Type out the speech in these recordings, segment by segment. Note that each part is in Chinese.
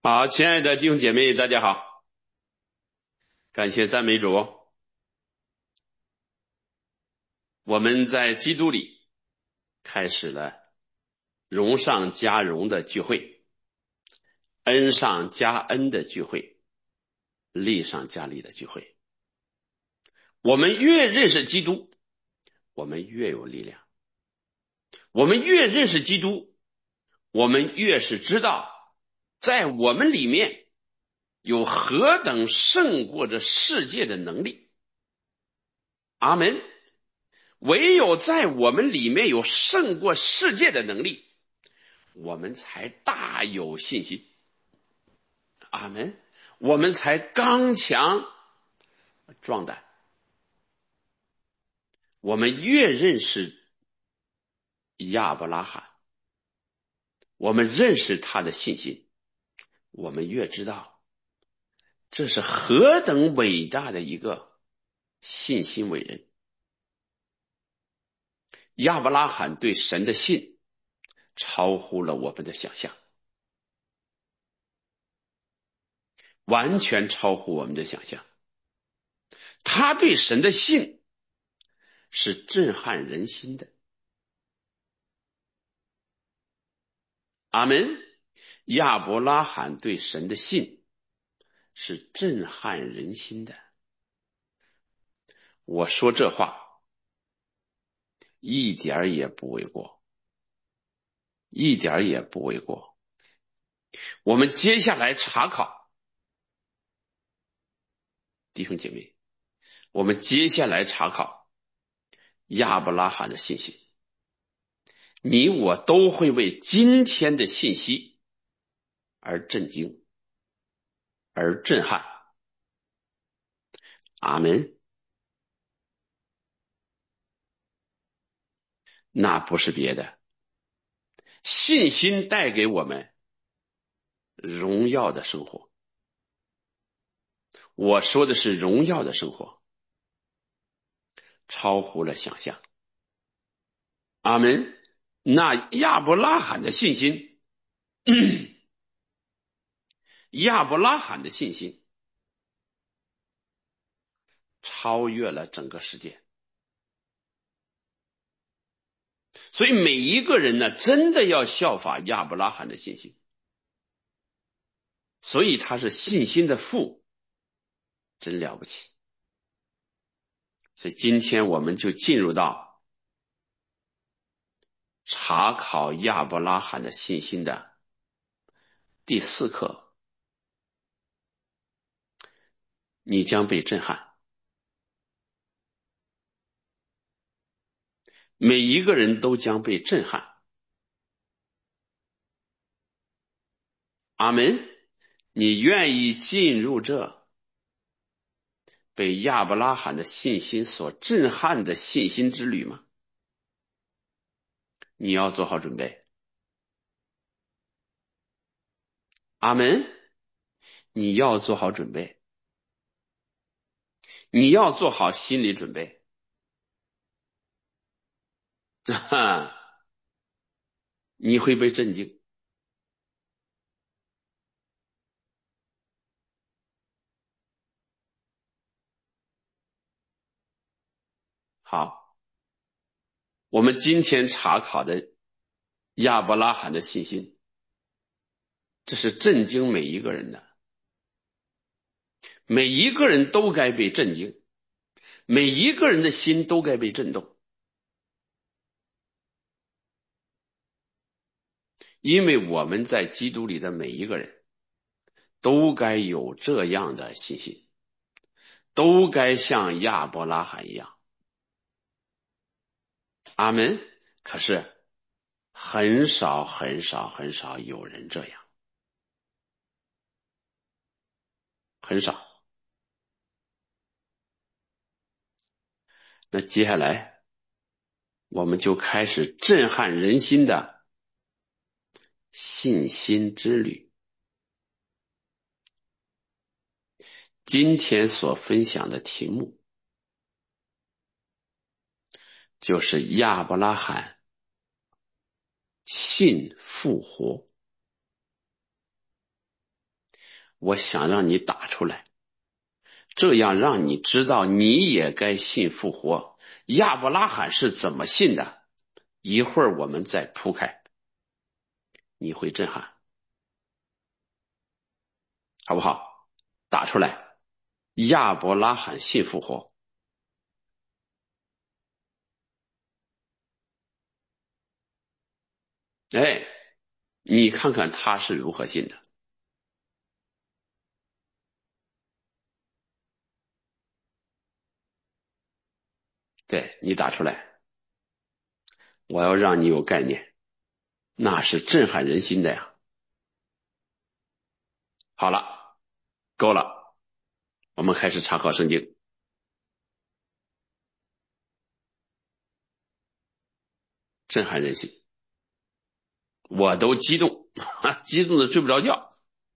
好，亲爱的弟兄姐妹，大家好，感谢赞美主。我们在基督里开始了荣上加荣的聚会，恩上加恩的聚会，利上加利的聚会。我们越认识基督，我们越有力量；我们越认识基督，我们越是知道，在我们里面有何等胜过这世界的能力。阿门。唯有在我们里面有胜过世界的能力，我们才大有信心。阿门。我们才刚强壮胆。我们越认识亚伯拉罕，我们认识他的信心，我们越知道这是何等伟大的一个信心伟人。亚伯拉罕对神的信超乎了我们的想象，完全超乎我们的想象。他对神的信是震撼人心的。阿门。亚伯拉罕对神的信是震撼人心的。我说这话一点也不为过，一点也不为过。我们接下来查考，弟兄姐妹，我们接下来查考亚伯拉罕的信心，你我都会为今天的信息而震惊，而震撼。阿门。那不是别的，信心带给我们荣耀的生活。我说的是荣耀的生活，超乎了想象。阿门。那亚伯拉罕的信心，亚伯拉罕的信心超越了整个世界。所以每一个人呢，真的要效法亚伯拉罕的信心。所以他是信心的父，真了不起。所以今天我们就进入到查考亚伯拉罕的信心的第4课，你将被震撼。每一个人都将被震撼。阿门。你愿意进入这被亚伯拉罕的信心所震撼的信心之旅吗？你要做好准备。阿门。你要做好准备，你要做好心理准备。你会被震惊。好，我们今天查考的亚伯拉罕的信心，这是震惊每一个人的。每一个人都该被震惊，每一个人的心都该被震动。因为我们在基督里的每一个人都该有这样的信心，都该像亚伯拉罕一样。阿门。可是很少很少很少有人这样，很少。那接下来我们就开始震撼人心的信心之旅。今天所分享的题目就是亚伯拉罕信复活。 我想让你打出来，这样让你知道你也该信复活。亚伯拉罕是怎么信的？一会儿我们再铺开，你会震撼，好不好？打出来，亚伯拉罕信复活。哎，你看看他是如何信的。对，你打出来，我要让你有概念，那是震撼人心的呀。好了，够了，我们开始查考圣经，震撼人心，我都激动，激动的睡不着觉。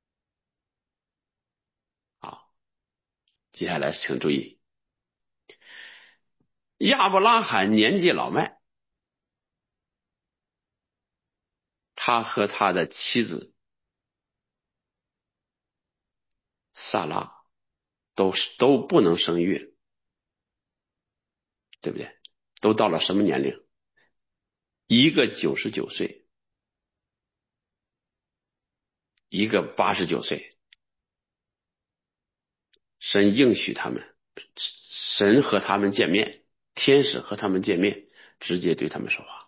好，接下来请注意，亚伯拉罕年纪老迈，他和他的妻子萨拉都不能生育，对不对？都到了什么年龄？一个99岁，一个89岁。神应许他们，神和他们见面，天使和他们见面，直接对他们说话。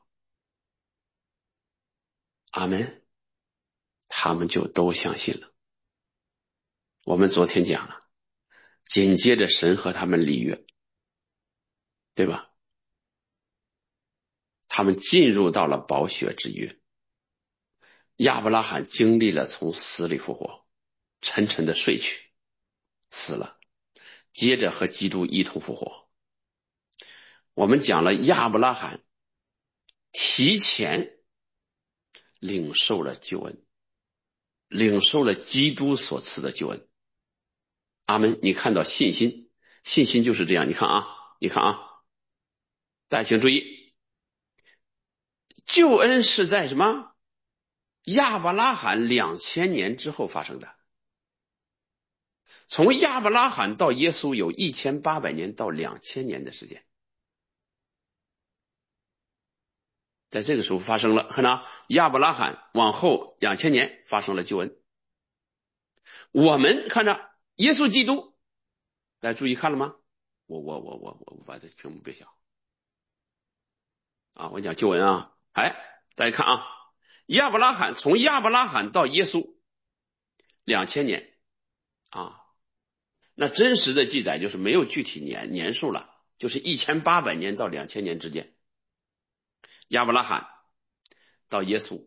阿门，他们就都相信了。我们昨天讲了，紧接着神和他们立约，对吧？他们进入到了宝血之约。亚伯拉罕经历了从死里复活，沉沉的睡去，死了，接着和基督一同复活。我们讲了亚伯拉罕提前领受了救恩，领受了基督所赐的救恩。阿门。你看到信心，信心就是这样。你看啊，你看啊，大家请注意，救恩是在什么？亚伯拉罕2000年之后发生的。从亚伯拉罕到耶稣有1800年到2000年的时间，在这个时候发生了，看到亚伯拉罕往后2000年发生了救恩。我们看着耶稣基督，大家注意看了吗？我把这屏幕别小啊！我讲救恩啊，哎，大家看啊，从亚伯拉罕到耶稣2000年啊，那真实的记载就是没有具体年数了，就是1800年到2000年之间，亚伯拉罕到耶稣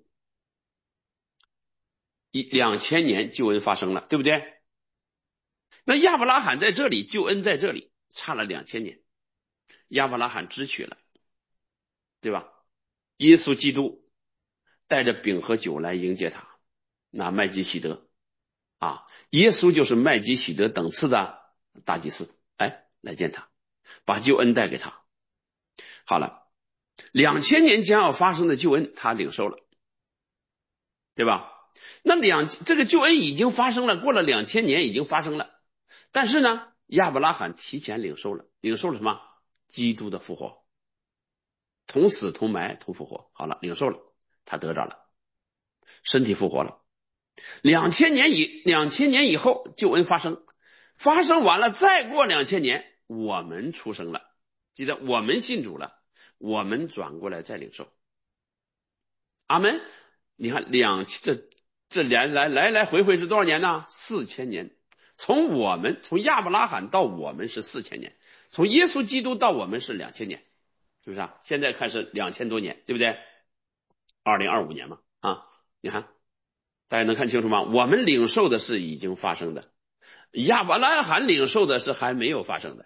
2000年救恩发生了，对不对？那亚伯拉罕在这里，救恩在这里，差了2000年，亚伯拉罕支取了，对吧？耶稣基督带着饼和酒来迎接他，那麦基喜德啊，耶稣就是麦基喜德等次的大祭司，哎，来见他，把救恩带给他。好了，2000年将要发生的救恩，他领受了，对吧？那这个救恩已经发生了，过了2000年已经发生了，但是呢，亚伯拉罕提前领受了，领受了什么？基督的复活，同死同埋同复活。好了，领受了，他得着了，身体复活了。2000年以后救恩发生，发生完了，再过2000年，我们出生了，记得我们信主了，我们转过来再领受。阿门。你看这来回是多少年呢？4000年。从亚伯拉罕到我们是4000年，从耶稣基督到我们是2000年，是不是啊？现在看是2000多年，对不对？2025年嘛，啊，你看大家能看清楚吗？我们领受的是已经发生的，亚伯拉罕领受的是还没有发生的。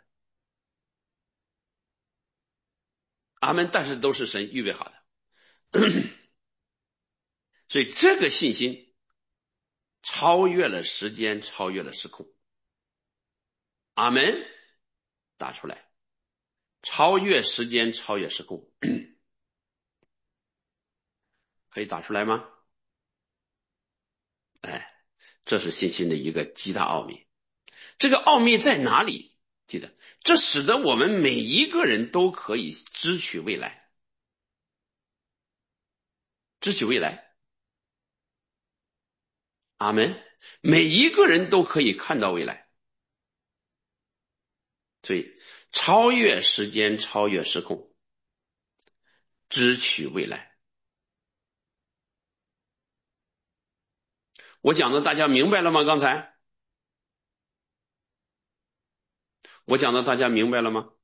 阿门。但是都是神预备好的，所以这个信心超越了时间，超越了时空。阿门。打出来，超越时间，超越时空，可以打出来吗？哎， 这是信心的一个极大奥秘。这个奥秘在哪里？记得，这使得我们每一个人都可以支取未来，支取未来。阿门。每一个人都可以看到未来，所以超越时间，超越时空，支取未来。我讲的大家明白了吗？刚才我讲的大家明白了吗？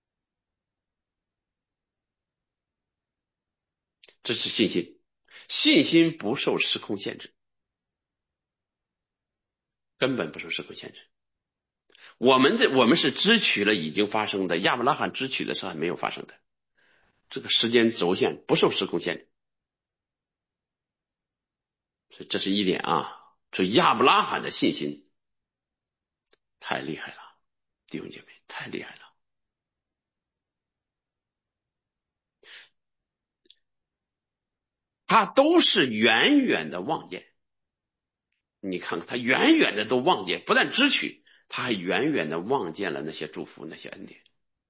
这是信心，信心不受时空限制，根本不受时空限制。我们是支取了已经发生的，亚伯拉罕支取的是还没有发生的，这个时间轴线不受时空限制，所以这是一点啊。所以亚伯拉罕的信心太厉害了，弟兄姐妹，太厉害了。他都是远远的望见，你看看他远远的都望见，不但支取，他还远远的望见了那些祝福，那些恩典。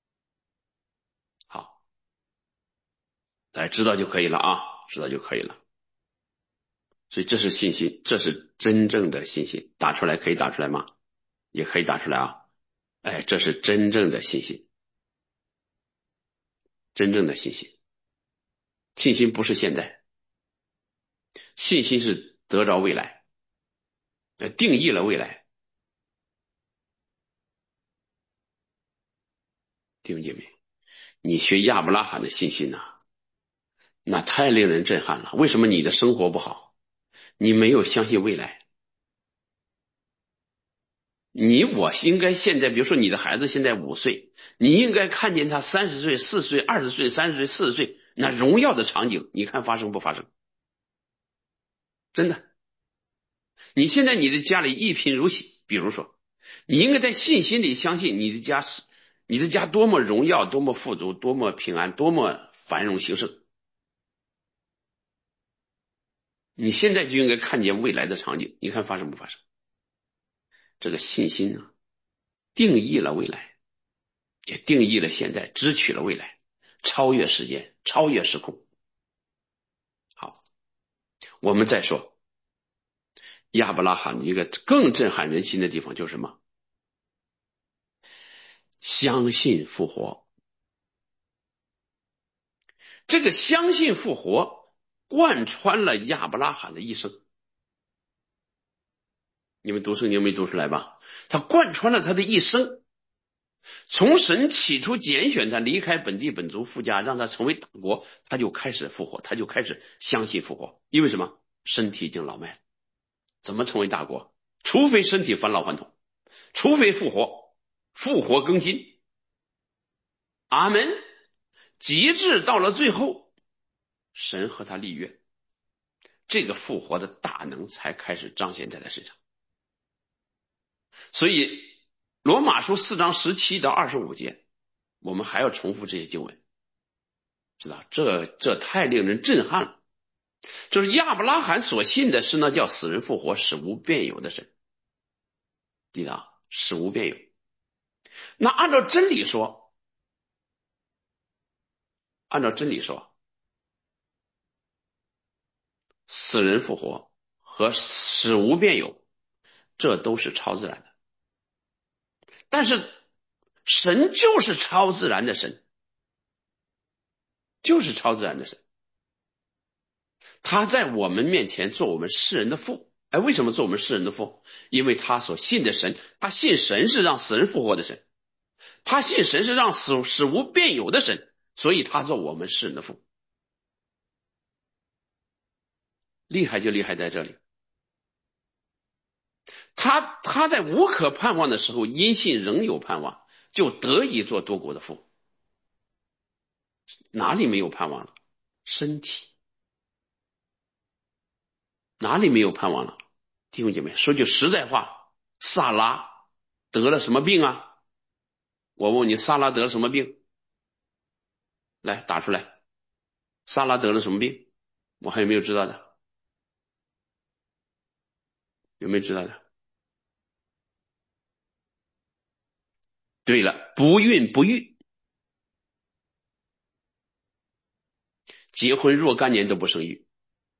好，大家知道就可以了啊，知道就可以了。所以这是信心，这是真正的信心。打出来可以打出来吗？也可以打出来啊。哎，这是真正的信心，真正的信心。信心不是现在，信心是得着未来，定义了未来。弟兄姐妹，你学亚伯拉罕的信心呐，那太令人震撼了。为什么你的生活不好？你没有相信未来。我应该现在，比如说你的孩子现在5岁，你应该看见他30岁、4岁、20岁、30岁、40岁那荣耀的场景，你看发生不发生？真的，你现在你的家里一贫如洗，比如说，你应该在信心里相信你的家多么荣耀，多么富足，多么平安，多么繁荣兴盛。你现在就应该看见未来的场景，你看发生不发生？这个信心呢，定义了未来，也定义了现在，支取了未来，超越时间，超越时空。好，我们再说亚伯拉罕的一个更震撼人心的地方就是什么？相信复活。这个相信复活贯穿了亚伯拉罕的一生。你们读圣经没读出来吧？他贯穿了他的一生，从神起初拣选他离开本地本族父家，让他成为大国，他就开始复活，他就开始相信复活。因为什么？身体已经老迈了，怎么成为大国？除非身体返老还童，除非复活，复活更新。阿门。极致到了最后，神和他立约，这个复活的大能才开始彰显在他身上。所以罗马书4章17到25节，我们还要重复这些经文，知道这太令人震撼了。就是亚伯拉罕所信的是那叫死人复活、使无变有的神，记得啊，使无变有。那按照真理说，死人复活和使无变有，这都是超自然的。但是神就是超自然的神，就是超自然的神。他在我们面前做我们世人的父。哎，为什么做我们世人的父？因为他所信的神，他信神是让死人复活的神，他信神是让使无变有的神，所以他做我们世人的父。厉害就厉害在这里，他在无可盼望的时候，因信仍有盼望，就得以做多国的父。哪里没有盼望了？身体。哪里没有盼望了？弟兄姐妹，说句实在话，萨拉得了什么病啊？我问你，萨拉得了什么病？来打出来。萨拉得了什么病？我还有没有知道的？ 有没有知道的？对了，不孕不育，结婚若干年都不生育。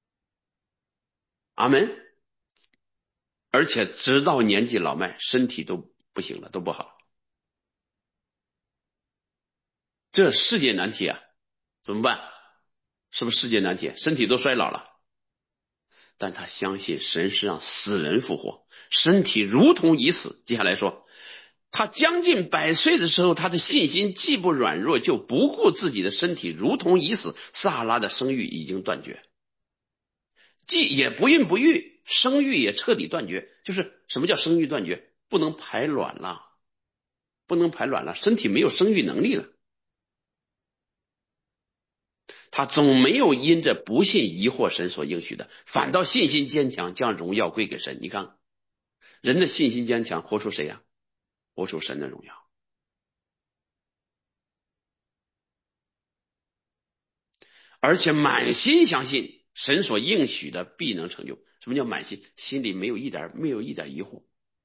阿门。而且直到年纪老迈，身体都不行了，都不好。这世界难题啊，怎么办？是不是世界难题？身体都衰老了，但他相信神是让死人复活，身体如同已死。接下来说，他将近100岁的时候，他的信心既不软弱，就不顾自己的身体如同已死。撒拉的生育已经断绝，既也不孕不育，生育也彻底断绝。就是什么叫生育断绝？不能排卵了，不能排卵了，身体没有生育能力了。他总没有因着不信疑惑神所应许的，反倒信心坚强，将荣耀归给神。你看，人的信心坚强，活出谁呀？活出神的荣耀。而且满心相信神所应许的必能成就。什么叫满心？心里没有一点疑惑，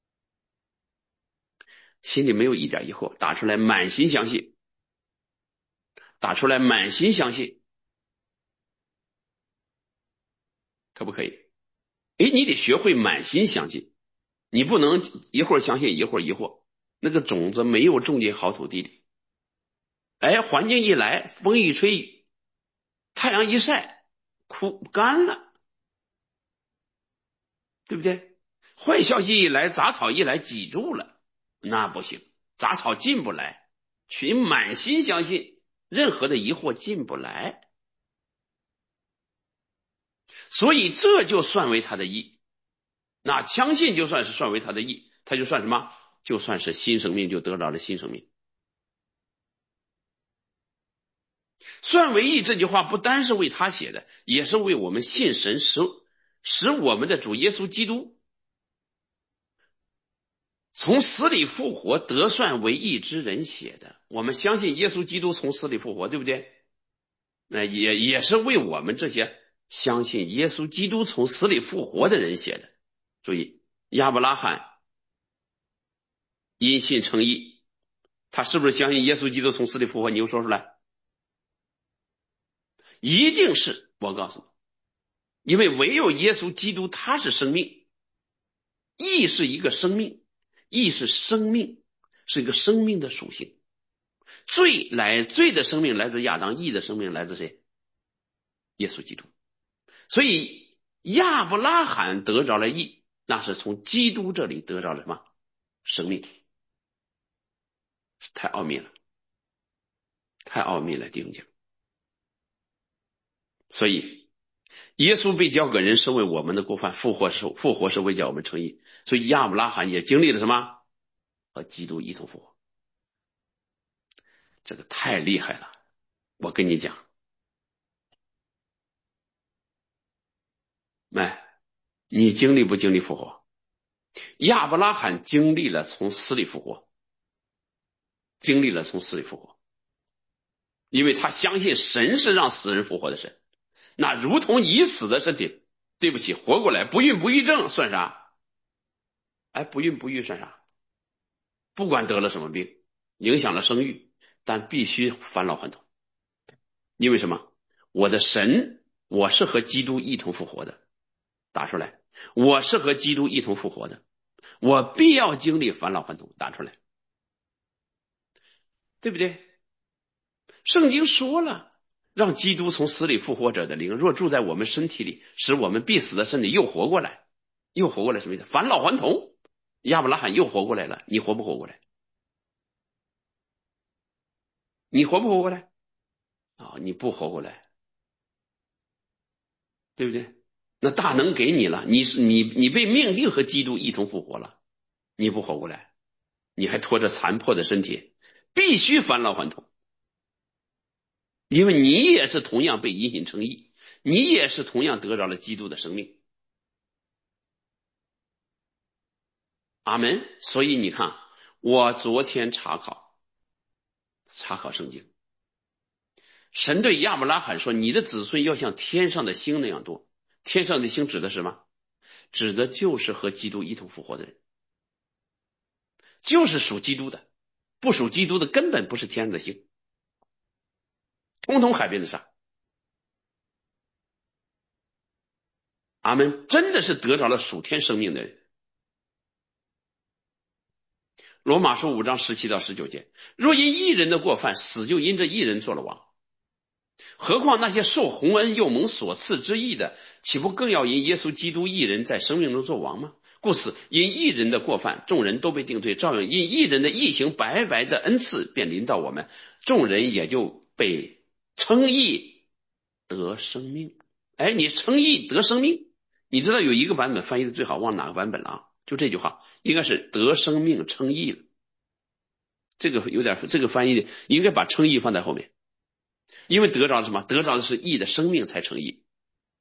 心里没有一点疑惑，打出来满心相信，打出来满心相信，可不可以？诶，你得学会满心相信，你不能一会儿相信一会儿疑惑，那个种子没有种进好土地里。哎，环境一来，风一吹，太阳一晒，枯干了，对不对？坏消息一来，杂草一来，挤住了，那不行，杂草进不来。群满心相信，任何的疑惑进不来，所以这就算为他的义。那相信就算是算为他的义，他就算什么？就算是新生命，就得到了新生命。算为义这句话不单是为他写的，也是为我们信神使我们的主耶稣基督从死里复活得算为义之人写的。我们相信耶稣基督从死里复活，对不对？那也是为我们这些相信耶稣基督从死里复活的人写的。注意，亚伯拉罕因信称义，他是不是相信耶稣基督从死里复活？你又说出来，一定是。我告诉你，因为唯有耶稣基督他是生命，义是一个生命，义是生命，是一个生命的属性。罪的生命来自亚当，义的生命来自谁？耶稣基督。所以亚伯拉罕得着了义，那是从基督这里得着了什么？生命。太奥秘了，太奥秘了，弟兄姐妹。所以耶稣被交给人是为我们的过犯，复活是为叫我们称义。所以亚伯拉罕也经历了什么？和基督一同复活。这个太厉害了，我跟你讲，哎，你经历不经历复活？亚伯拉罕经历了从死里复活，经历了从死里复活，因为他相信神是让死人复活的神。那如同已死的身体，对不起，活过来，不孕不育症算啥？哎，不孕不育算啥？不管得了什么病，影响了生育，但必须返老还童。因为什么？我的神，我是和基督一同复活的，打出来，我是和基督一同复活的，我必要经历返老还童，打出来，对不对？圣经说了，让基督从死里复活者的灵若住在我们身体里，使我们必死的身体又活过来。又活过来什么意思？返老还童。亚伯拉罕又活过来了，你活不活过来？你活不活过来？你不活过来，对不对？那大能给你了，你被命定和基督一同复活了，你不活过来，你还拖着残破的身体，必须返老还童，因为你也是同样被因信称义，你也是同样得着了基督的生命。阿门。所以你看，我昨天查考圣经，神对亚伯拉罕说：“你的子孙要像天上的星那样多。”天上的星指的是什么？ 指的就是和基督一同复活的人，就是属基督的，不属基督的根本不是天上的星，通通海边的沙。阿们，真的是得着了属天生命的人。罗马书5章17到19节，若因一人的过犯，死就因这一人做了王，何况那些受洪恩又蒙所赐之义的，岂不更要因耶稣基督一人在生命中做王吗？故此，因一人的过犯，众人都被定罪；照样因一人的义行，白白的恩赐便临到我们，众人也就被称义得生命。哎，你称义得生命，你知道有一个版本翻译的最好，忘哪个版本了啊？就这句话，应该是得生命称义了。这个有点，这个翻译应该把称义放在后面，因为得着什么？得着的是义的生命才称义。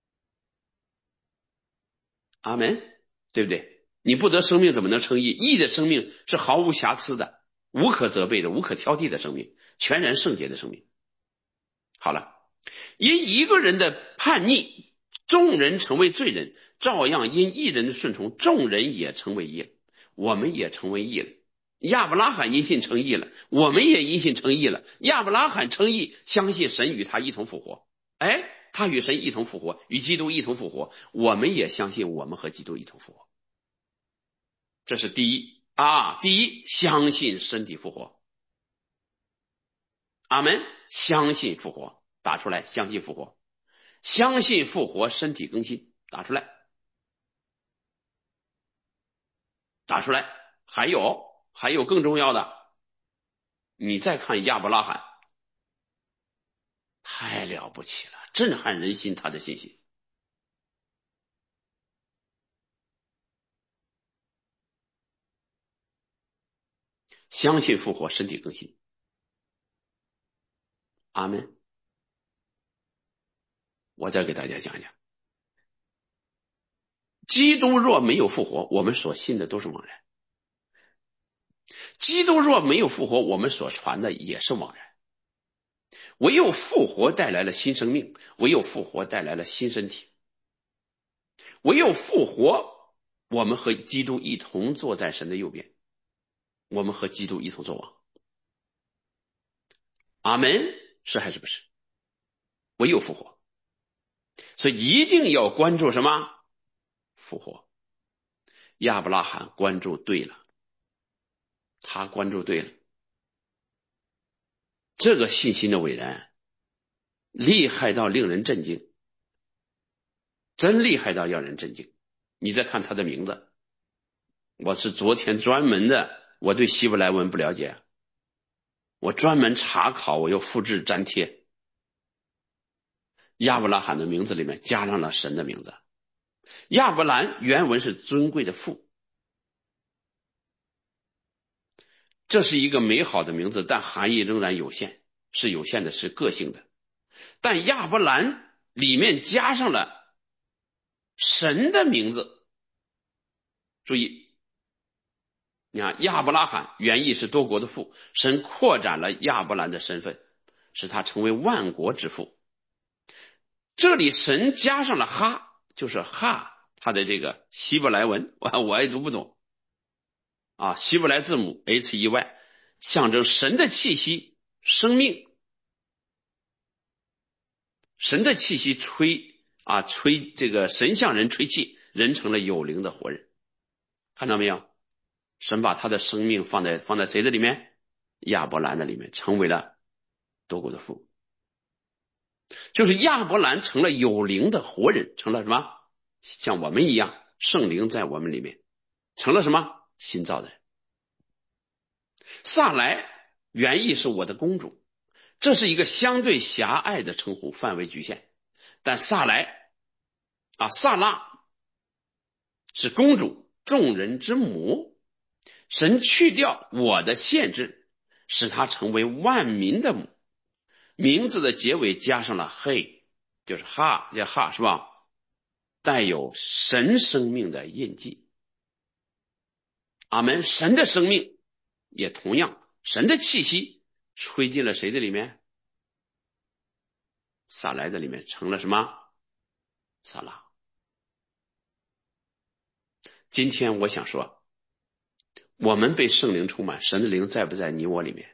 阿门，对不对？你不得生命怎么能称义？义的生命是毫无瑕疵的，无可责备的，无可挑剔的生命，全然圣洁的生命。好了，因一个人的叛逆，众人成为罪人，照样因一人的顺从，众人也成为义了。我们也成为义了。亚伯拉罕因信称义了，我们也因信称义了。亚伯拉罕称义，相信神与他一同复活。哎，他与神一同复活，与基督一同复活，我们也相信我们和基督一同复活。这是第一啊，第一，相信身体复活。阿门，相信复活，打出来，相信复活，相信复活，身体更新，打出来，打出来。还有更重要的，你再看亚伯拉罕，太了不起了，震撼人心，他的信心。相信复活，身体更新。阿门。我再给大家讲讲，基督若没有复活，我们所信的都是枉然；基督若没有复活，我们所传的也是枉然。唯有复活带来了新生命，唯有复活带来了新身体，唯有复活，我们和基督一同坐在神的右边，我们和基督一同作王。阿门，是还是不是？唯有复活，所以一定要关注什么？复活。亚伯拉罕关注对了，他关注对了，这个信心的伟然厉害到令人震惊，真厉害到让人震惊。你再看他的名字，我是昨天专门的，我对希伯来文不了解，我专门查考，我又复制粘贴，亚伯拉罕的名字里面加上了神的名字。亚伯兰原文是尊贵的父，这是一个美好的名字，但含义仍然有限，是有限的，是个性的。但亚伯兰里面加上了神的名字，注意，你看亚伯拉罕原意是多国的父，神扩展了亚伯兰的身份，使他成为万国之父。这里神加上了哈，就是哈，他的这个希伯来文我也读不懂啊，希伯来字母 HEY 象征神的气息、生命，神的气息吹这个神向人吹气，人成了有灵的活人，看到没有？神把他的生命放在谁的里面？亚伯兰的里面，成为了多国的父。就是亚伯兰成了有灵的活人，成了什么？像我们一样，圣灵在我们里面，成了什么？新造的人。萨来原意是我的公主，这是一个相对狭隘的称呼，范围局限。但萨拉是公主，众人之母。神去掉我的限制，使她成为万民的母。名字的结尾加上了嘿，就是哈，叫哈是吧？带有神生命的印记。阿门。神的生命也同样，神的气息吹进了谁的里面？撒来的里面，成了什么？撒拉。 今天我想说，我们被圣灵充满，神的灵在不在你我里面？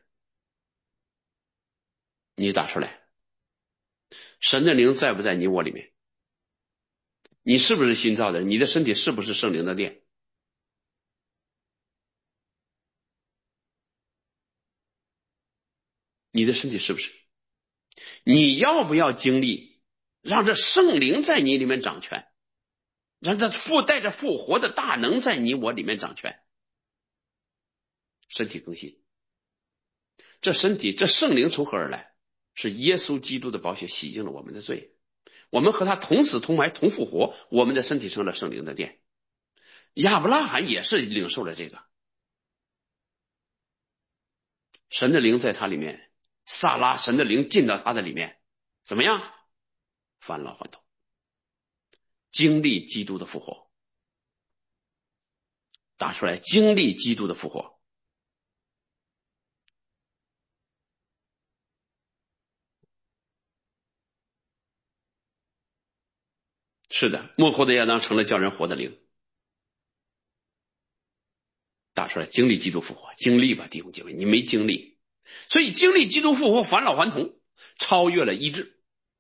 你打出来，神的灵在不在你我里面？你是不是新造的人？你的身体是不是圣灵的殿？你的身体是不是？你要不要经历让这圣灵在你里面掌权，让这带着复活的大能在你我里面掌权？身体更新，这身体这圣灵从何而来？是耶稣基督的宝血洗净了我们的罪，我们和他同死同埋同复活，我们的身体成了圣灵的殿。亚伯拉罕也是领受了这个，神的灵在他里面，萨拉神的灵进到他的里面，怎么样？返老还童，经历基督的复活。打出来，经历基督的复活。是的，幕后的亚当成了叫人活的灵。打出来，经历基督复活，经历吧，弟兄姐妹，你没经历，所以经历基督复活，返老还童，超越了医治，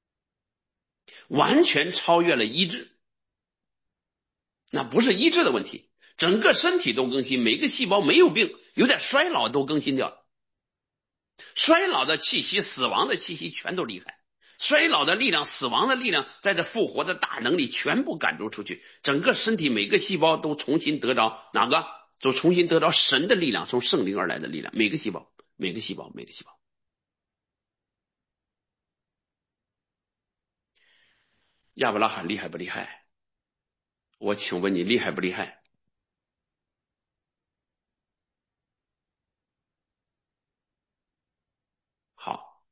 完全超越了医治。那不是医治的问题，整个身体都更新，每个细胞没有病，有点衰老都更新掉了。衰老的气息、死亡的气息全都离开，衰老的力量、死亡的力量在这复活的大能力全部赶逐出去，整个身体每个细胞都重新得着哪个？就重新得着神的力量，从圣灵而来的力量，每个细胞，每个细胞，每个细胞。亚伯拉罕厉害不厉害？我请问你厉害不厉害？好，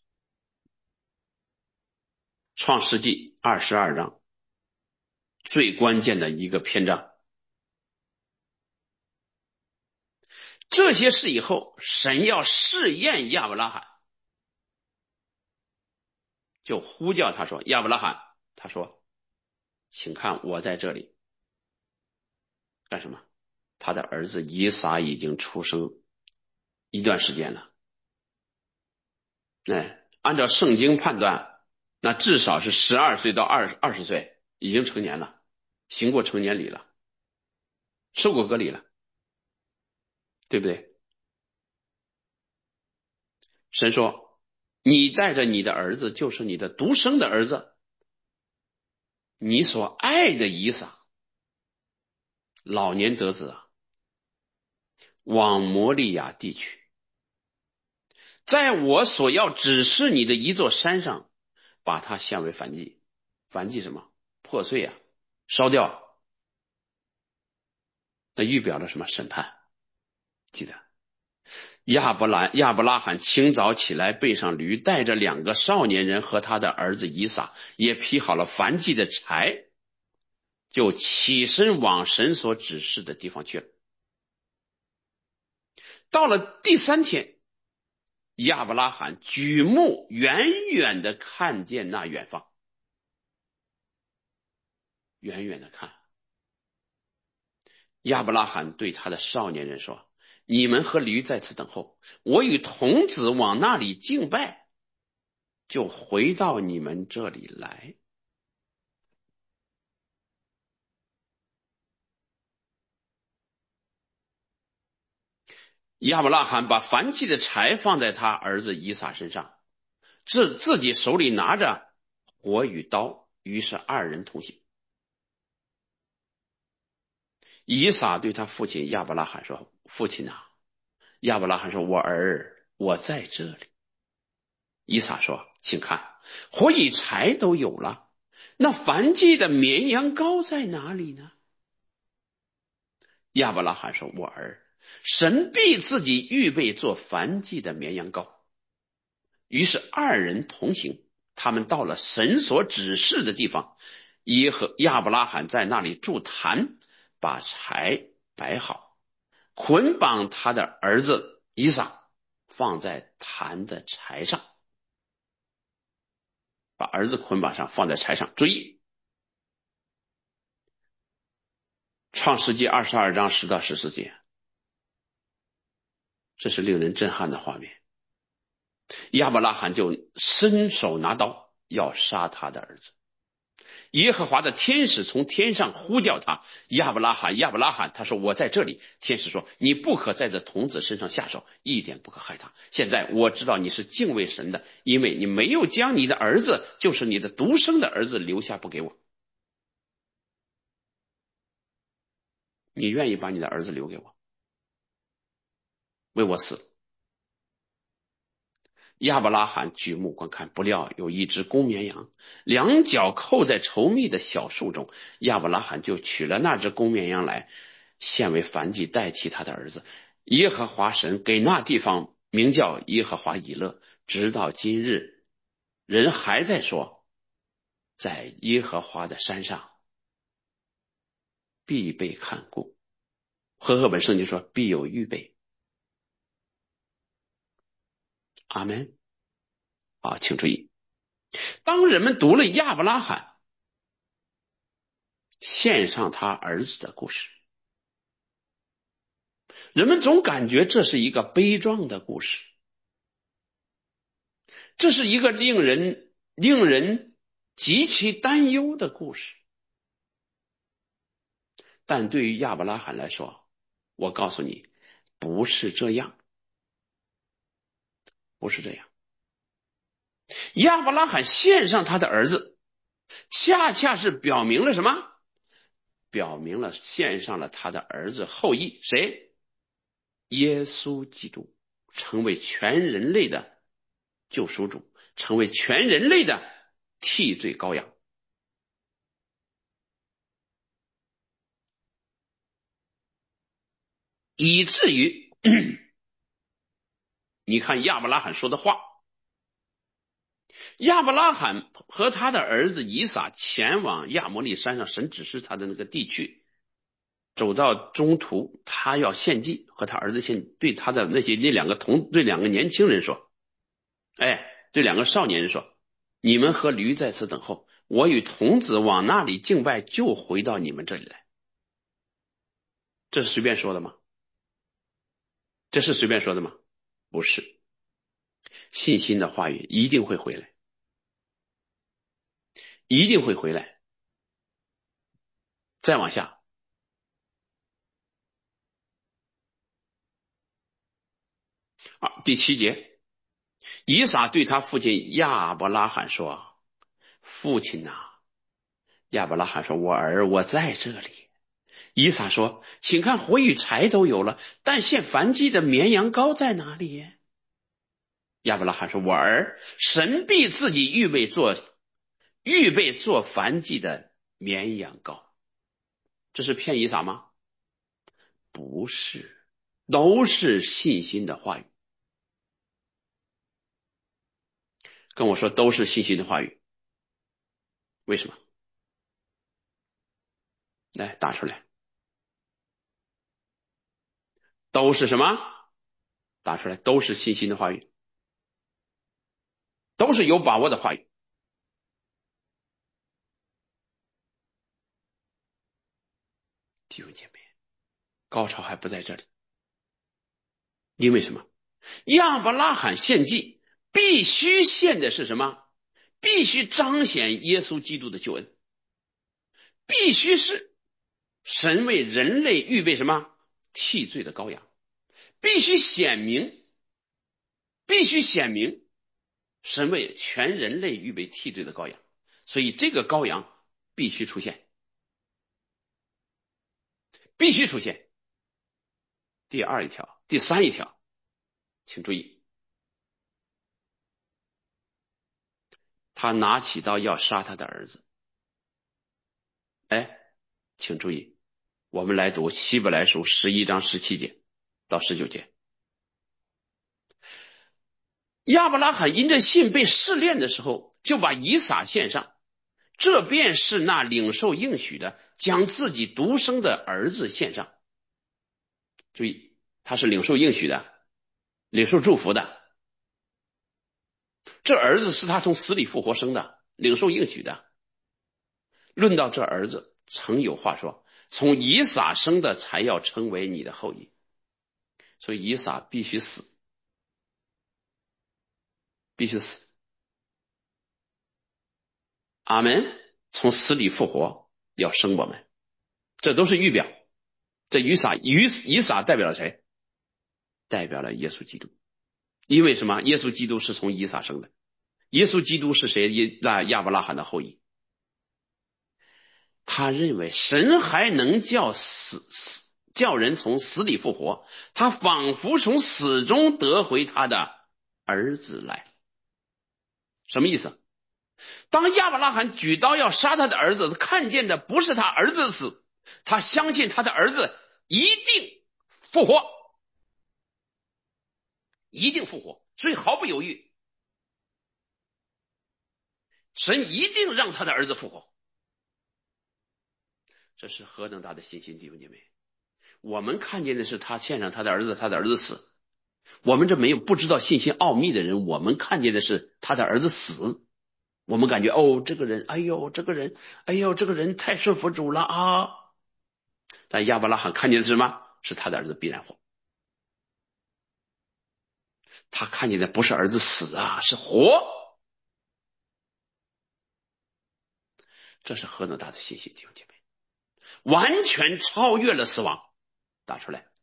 创世纪22章最关键的一个篇章。这些事以后，神要试验亚伯拉罕，就呼叫他说：“亚伯拉罕。”他说：“请看，我在这里。”干什么？他的儿子以撒已经出生一段时间了。按照圣经判断，那至少是12岁到20岁，已经成年了，行过成年礼了，受过割礼了，对不对？神说：“你带着你的儿子，就是你的独生的儿子，你所爱的以撒，老年得子啊，往摩利亚地区，在我所要指示你的一座山上，把它献为燔祭。燔祭什么？破碎啊，烧掉。那预表了什么？审判。记得亚伯拉罕清早起来，背上驴，带着2个少年人和他的儿子以撒，也劈好了燔祭的柴，就起身往神所指示的地方去了。到了第3天，亚伯拉罕举目远远的看见那远方，远远的看。亚伯拉罕对他的少年人说：“你们和驴在此等候，我与童子往那里敬拜，就回到你们这里来。”亚伯拉罕把燔祭的柴放在他儿子以撒身上，自己手里拿着火与刀，于是2人同行。以撒对他父亲亚伯拉罕说：“父亲啊！”亚伯拉罕说：“我儿，我在这里。”以撒说：“请看，火与柴都有了，那燔祭的绵羊羔在哪里呢？”亚伯拉罕说：“我儿，神必自己预备做燔祭的绵羊羔。”于是2人同行，他们到了神所指示的地方，亚伯拉罕在那里筑坛，把柴摆好，捆绑他的儿子以撒，放在坛的柴上，把儿子捆绑上，放在柴上。注意， 创世纪22章10到14节，这是令人震撼的画面。亚伯拉罕就伸手拿刀要杀他的儿子。耶和华的天使从天上呼叫他，亚伯拉罕，亚伯拉罕。他说我在这里。天使说你不可在这童子身上下手，一点不可害他。现在我知道你是敬畏神的，因为你没有将你的儿子，就是你的独生的儿子留下不给我。你愿意把你的儿子留给我，为我死。亚伯拉罕举目观看，不料有一只公绵羊，两脚扣在稠密的小树中。亚伯拉罕就取了那只公绵羊来，献为燔祭，代替他的儿子。耶和华神给那地方名叫耶和华以勒，直到今日，人还在说，在耶和华的山上必被看顾。和合本圣经说必有预备。阿们。啊，请注意，当人们读了亚伯拉罕献上他儿子的故事，人们总感觉这是一个悲壮的故事，这是一个令人极其担忧的故事。但对于亚伯拉罕来说，我告诉你，不是这样，不是这样。亚伯拉罕献上他的儿子，恰恰是表明了什么？表明了献上了他的儿子后裔，谁？耶稣基督，成为全人类的救赎主，成为全人类的替罪羔羊。以至于你看亚伯拉罕说的话，亚伯拉罕和他的儿子以撒前往亚摩利山上神指示他的那个地区，走到中途他要献祭，和他儿子献祭，对他的那两个年轻人说，对两个少年人说，你们和驴在此等候，我与童子往那里敬拜，就回到你们这里来。这是随便说的吗？这是随便说的吗？不是。信心的话语一定会回来，一定会回来。再往下，第7节，以撒对他父亲亚伯拉罕说，父亲哪？亚伯拉罕说，我儿，我在这里。以撒说，请看火与柴都有了，但献燔祭的绵羊羔在哪里？亚伯拉罕说，我儿，神必自己预备做燔祭的绵羊羔。这是骗以撒吗？不是，都是信心的话语。跟我说都是信心的话语，为什么？来打出来，都是什么？打出来，都是信心的话语，都是有把握的话语。弟兄姐妹，高潮还不在这里，因为什么？亚伯拉罕献祭必须献的是什么？必须彰显耶稣基督的救恩，必须是神为人类预备什么？替罪的羔羊，必须显明神为全人类预备替罪的羔羊，所以这个羔羊必须出现，必须出现。第2一条，第3一条，请注意，他拿起刀要杀他的儿子。请注意，我们来读希伯来书11章17节到19节。亚伯拉罕因着信被试炼的时候，就把以撒献上，这便是那领受应许的，将自己独生的儿子献上。注意，他是领受应许的，领受祝福的。这儿子是他从死里复活生的，领受应许的。论到这儿子，曾有话说， 从以撒生的才要成为你的后裔。所以以撒必须死，必须死。阿门。从死里复活，要生我们，这都是预表。这以撒代表了谁？代表了耶稣基督。因为什么？耶稣基督是从以撒生的。耶稣基督是谁？亚伯拉罕的后裔。他认为神还能叫人从死里复活，他仿佛从死中得回他的儿子来。什么意思？当亚伯拉罕举刀要杀他的儿子，他看见的不是他儿子死，他相信他的儿子一定复活，一定复活，所以毫不犹豫，神一定让他的儿子复活。这是何等大的信心，弟兄姐妹！我们看见的是他献上他的儿子，他的儿子死。我们这没有不知道信心奥秘的人，我们看见的是他的儿子死。我们感觉这个人，这个人太顺服主了啊！但亚伯拉罕看见的是什么？是他的儿子必然活。他看见的不是儿子死啊，是活。这是何等大的信心，弟兄姐妹！完全超越了死亡。打出来，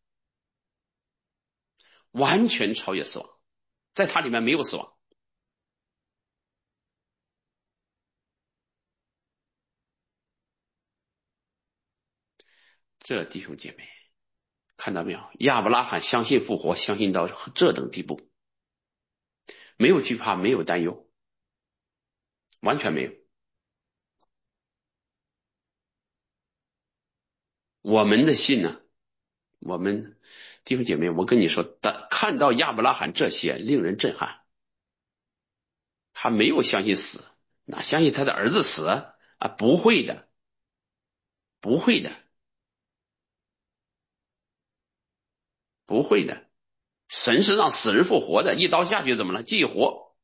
完全超越死亡，在他里面没有死亡。这弟兄姐妹看到没有？亚伯拉罕相信复活，相信到这等地步，没有惧怕，没有担忧，完全没有。我们的信呢？我们弟兄姐妹，我跟你说，看到亚伯拉罕这些令人震撼。他没有相信死，哪相信他的儿子死啊？不会的，不会的，不会的。神是让死人复活的，一刀下去怎么了？继续活。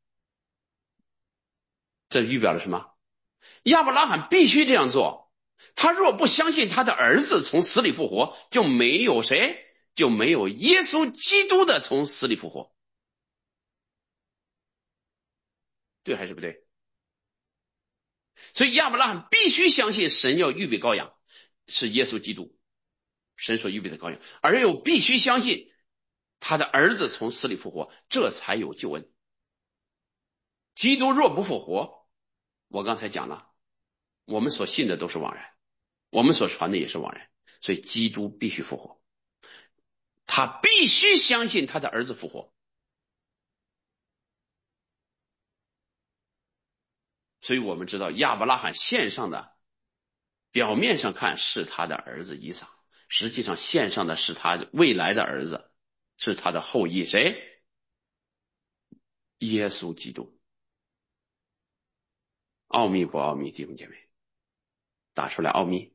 这预表了什么？亚伯拉罕必须这样做。他若不相信他的儿子从死里复活，就没有谁？就没有耶稣基督的从死里复活。对还是不对？所以亚伯拉罕必须相信神要预备羔羊，是耶稣基督，神所预备的羔羊，而又必须相信他的儿子从死里复活，这才有救恩。基督若不复活，我刚才讲了，我们所信的都是枉然，我们所传的也是枉然。所以基督必须复活，他必须相信他的儿子复活。所以我们知道亚伯拉罕献上的，表面上看是他的儿子以撒，实际上献上的是他未来的儿子，是他的后裔，谁？耶稣基督。奥秘不奥秘，弟兄姐妹？打出来奥秘，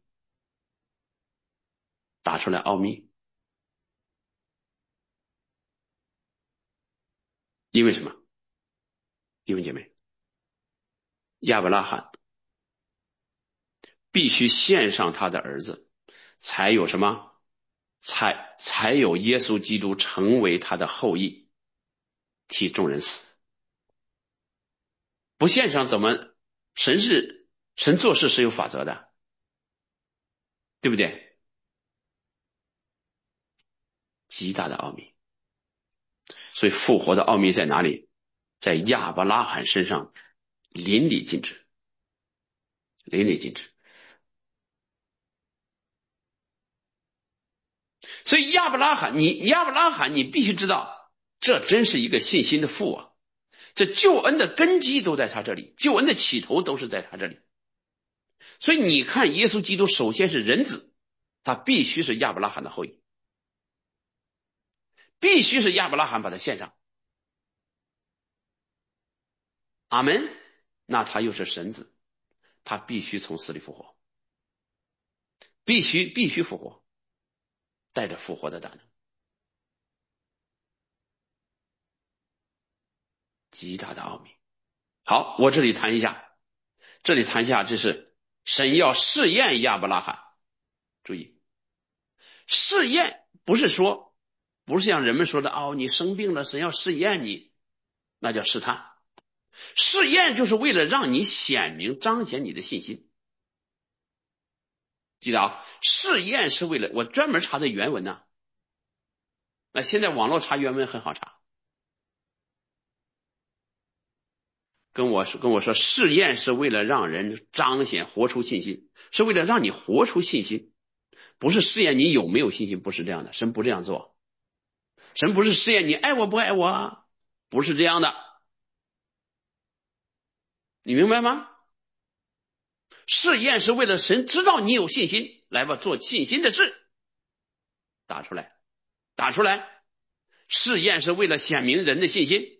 打出来奥秘。因为什么？弟兄姐妹，亚伯拉罕必须献上他的儿子，才有什么？才有耶稣基督成为他的后裔，替众人死。不献上怎么？神做事是有法则的，对不对？极大的奥秘。所以复活的奥秘在哪里？在亚伯拉罕身上淋漓尽致，淋漓尽致。所以亚伯拉罕，你必须知道，这真是一个信心的父啊！这救恩的根基都在他这里，救恩的起头都是在他这里。所以你看，耶稣基督首先是人子，他必须是亚伯拉罕的后裔，必须是亚伯拉罕把他献上。阿门。那他又是神子，他必须从死里复活，必须复活，带着复活的大能，极大的奥秘。好，我这里谈一下，这是神要试验亚伯拉罕， 注意，试验不是说，不是像人们说的哦，你生病了，神要试验你，那叫试探。试验就是为了让你显明彰显你的信心。记得啊，试验是为了，我专门查的原文呢。那现在网络查原文很好查。跟我说，试验是为了让人彰显活出信心，是为了让你活出信心，不是试验你有没有信心，不是这样的，神不这样做。神不是试验你爱我不爱我啊，不是这样的，你明白吗？试验是为了神知道你有信心，来吧，做信心的事，打出来，打出来。试验是为了显明人的信心。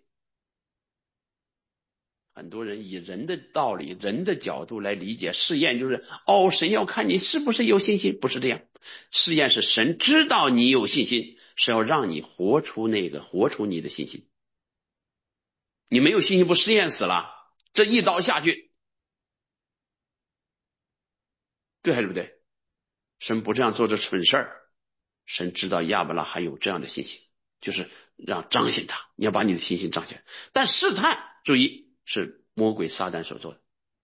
很多人以人的道理、人的角度来理解试验，就是哦，神要看你是不是有信心，不是这样。试验是神知道你有信心，是要让你活出你的信心。你没有信心，不试验死了？这一刀下去，对还是不对？神不这样做这蠢事儿。神知道亚伯拉罕有这样的信心，就是让彰显他，你要把你的信心彰显。但试探，注意，是魔鬼撒旦所做的。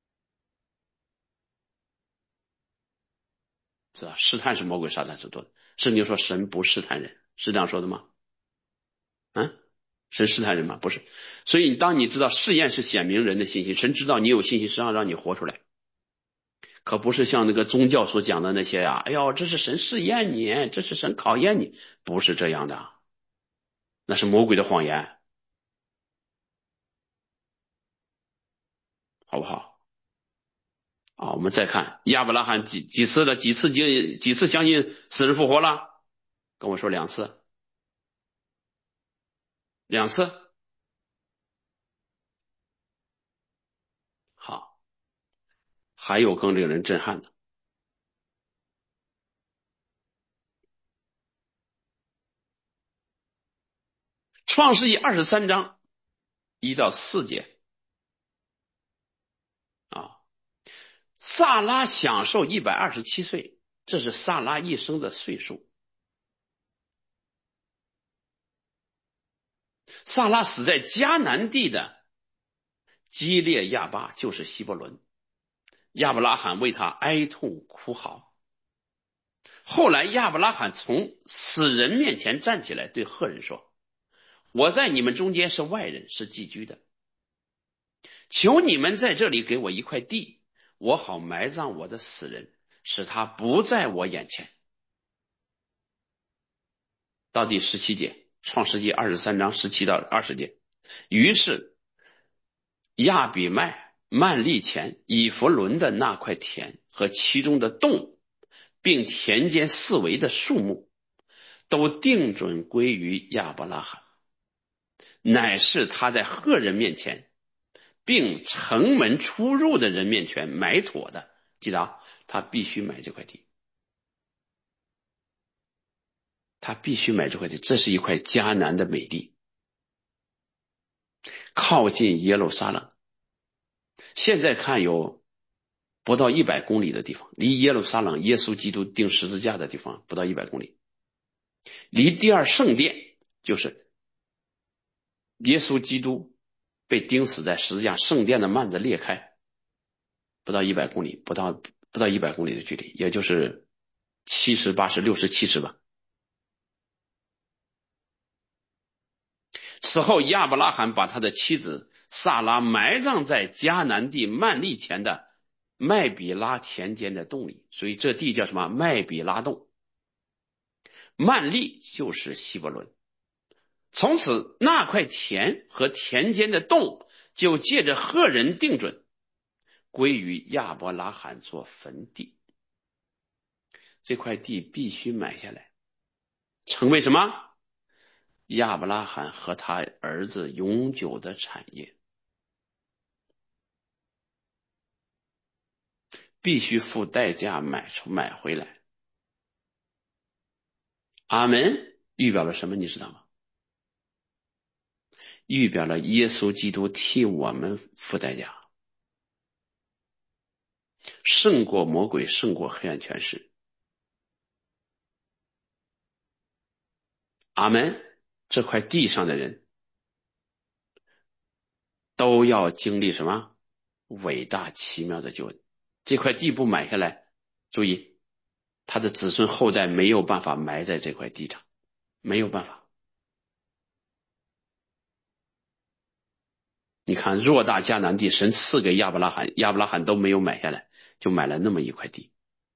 是吧？试探是魔鬼撒旦所做的。圣经说神不试探人，是这样说的吗？嗯，神试探人吗？不是。所以当你知道试验是显明人的信心，神知道你有信心，实际上让你活出来，可不是像那个宗教所讲的那些呀。哎呦，这是神试验你，这是神考验你，不是这样的，那是魔鬼的谎言，好不好？啊，我们再看亚伯拉罕几次相信死人复活了？跟我说两次，两次。好，还有更令人震撼的，创世纪23章1到4节啊，萨拉享受127岁，这是萨拉一生的岁数。萨拉死在迦南地的基列亚巴，就是希伯伦。亚伯拉罕为他哀痛哭嚎。后来亚伯拉罕从死人面前站起来，对赫人说：我在你们中间是外人，是寄居的，求你们在这里给我一块地，我好埋葬我的死人，使他不在我眼前。到第17节，创世纪23章17到20节。于是亚比麦、曼利前、以弗伦的那块田和其中的洞，并田间四围的树木，都定准归于亚伯拉罕，乃是他在赫人面前并城门出入的人面前买妥的。记得啊，他必须买这块地，他必须买这块地。这是一块迦南的美地，靠近耶路撒冷。现在看有不到100公里的地方，离耶路撒冷耶稣基督钉十字架的地方不到100公里，离第二圣殿，就是耶稣基督被钉死在十字架圣殿的幔子裂开，不到100公里，不到100公里的距离，也就是70、80、60、70吧。此后亚伯拉罕把他的妻子萨拉埋葬在迦南地曼利前的麦比拉田间的洞里，所以这地叫什么？麦比拉洞。曼利就是希伯伦。从此那块田和田间的洞就借着赫人定准，归于亚伯拉罕做坟地。这块地必须买下来，成为什么？亚伯拉罕和他儿子永久的产业。必须付代价买回来。阿门。预表了什么？你知道吗？预表了耶稣基督替我们付代价，胜过魔鬼，胜过黑暗权势。 阿门。这块地上的人都要经历什么？伟大奇妙的救恩。这块地不买下来，注意，他的子孙后代没有办法埋在这块地上，没有办法。你看偌大迦南地，神赐给亚伯拉罕，亚伯拉罕都没有买下来，就买了那么一块地。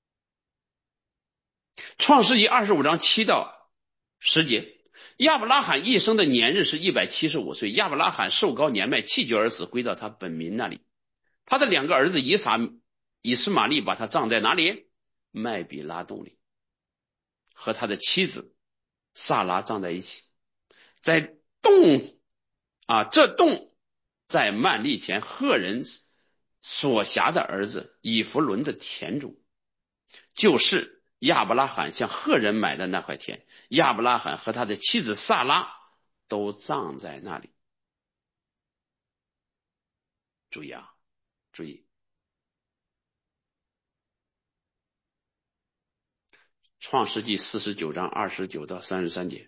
创世纪25章7到10节，亚伯拉罕一生的年日是175岁。亚伯拉罕寿高年迈，气绝而死，归到他本民那里。他的2个儿子以实玛利把他葬在哪里？麦比拉洞里，和他的妻子萨拉葬在一起。在洞这洞在曼利前赫人所辖的儿子以弗伦的田主，就是亚伯拉罕向赫人买的那块田。亚伯拉罕和他的妻子萨拉都葬在那里。注意啊，注意，创世纪49章29到33节。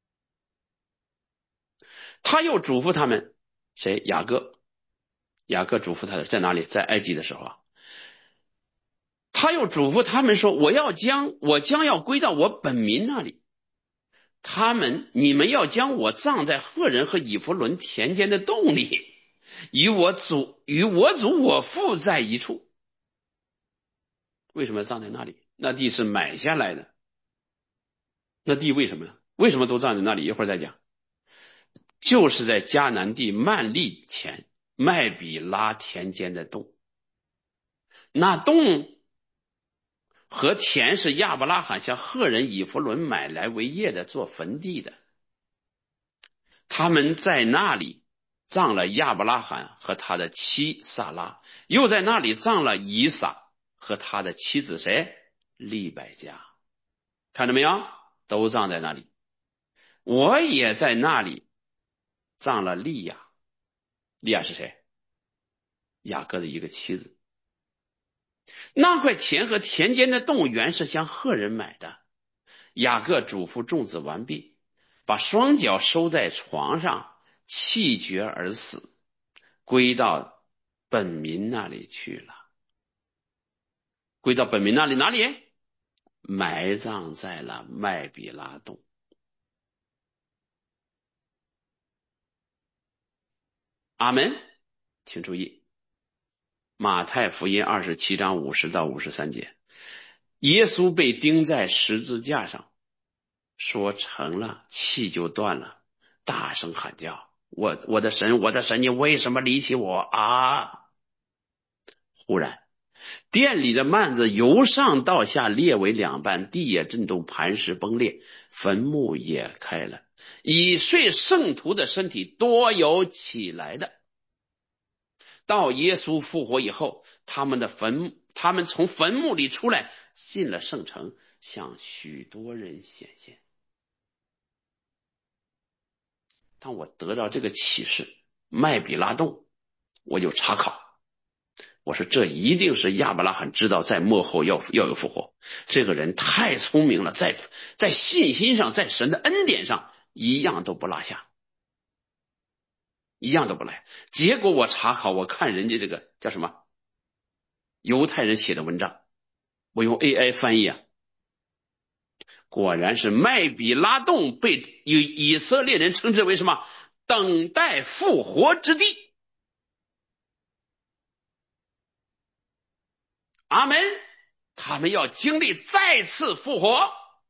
他又嘱咐他们，谁？雅各。雅各嘱咐他的在哪里？在埃及的时候啊。他又嘱咐他们说，我将要归到我本民那里。你们要将我葬在赫人和以弗伦田间的洞里，与我祖我父在一处。为什么葬在那里？那地是买下来的。那地为什么？为什么都葬在那里？一会儿再讲。就是在迦南地曼利前麦比拉田间的洞。那洞和田是亚伯拉罕向赫人以弗伦买来为业的，做坟地的。他们在那里葬了亚伯拉罕和他的妻萨拉，又在那里葬了以撒和他的妻子谁？利百加。看到没有？都葬在那里。我也在那里葬了利亚。利亚是谁？雅各的一个妻子。那块田和田间的洞原是向赫人买的。雅各嘱咐众子完毕，把双脚收在床上，气绝而死，归到本民那里去了。归到本民那里哪里？埋葬在了麦比拉洞。阿门。请注意，马太福音27章50到53节，耶稣被钉在十字架上，说成了，气就断了，大声喊叫，我的神，我的神，你为什么离弃我啊？忽然殿里的幔子由上到下裂为2半，地也震动，磐石崩裂，坟墓也开了，已睡圣徒的身体多有起来的。到耶稣复活以后，他们从坟墓里出来，进了圣城，向许多人显现。当我得到这个启示，麦比拉洞，我就查考，我说这一定是亚伯拉罕知道在末后要有复活。这个人太聪明了，在信心上，在神的恩典上一样都不落下，一样都不来。结果我查考，我看人家这个叫什么犹太人写的文章，我用 AI 翻译啊，果然是麦比拉洞被以色列人称之为什么？等待复活之地。阿门。他们要经历再次复活。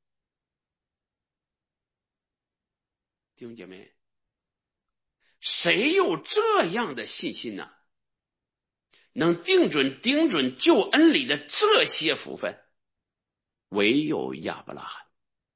弟兄姐妹，谁有这样的信心呢？能盯准救恩里的这些福分，唯有亚伯拉罕。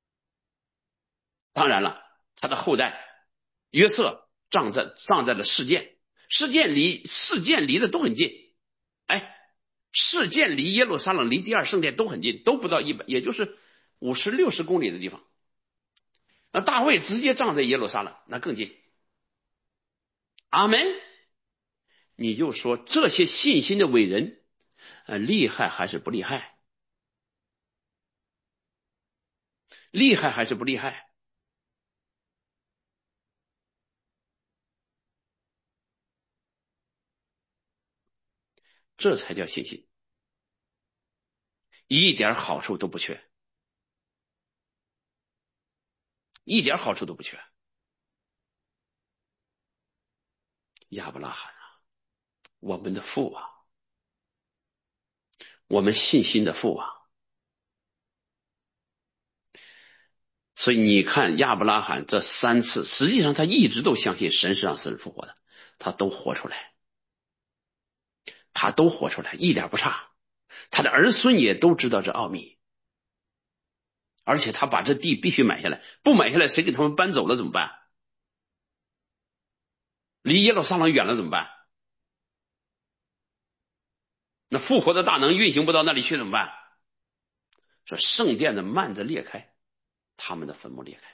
当然了，他的后代约瑟葬在了示剑，示剑离的都很近。示剑离耶路撒冷离第二圣殿都很近，都不到100，也就是50-60公里的地方。那大卫直接葬在耶路撒冷，那更近。阿门。你就说这些信心的伟人，厉害还是不厉害？厉害还是不厉害？ 这才叫信心，一点好处都不缺，一点好处都不缺。亚伯拉罕啊，我们的父啊，我们信心的父啊。所以你看亚伯拉罕这3次，实际上他一直都相信神是让死人复活的，他都活出来，他都活出来，一点不差。他的儿孙也都知道这奥秘，而且他把这地必须买下来，不买下来谁给他们搬走了怎么办？离耶路撒冷远了怎么办？那复活的大能运行不到那里去怎么办？说圣殿的幔子裂开，他们的坟墓裂开。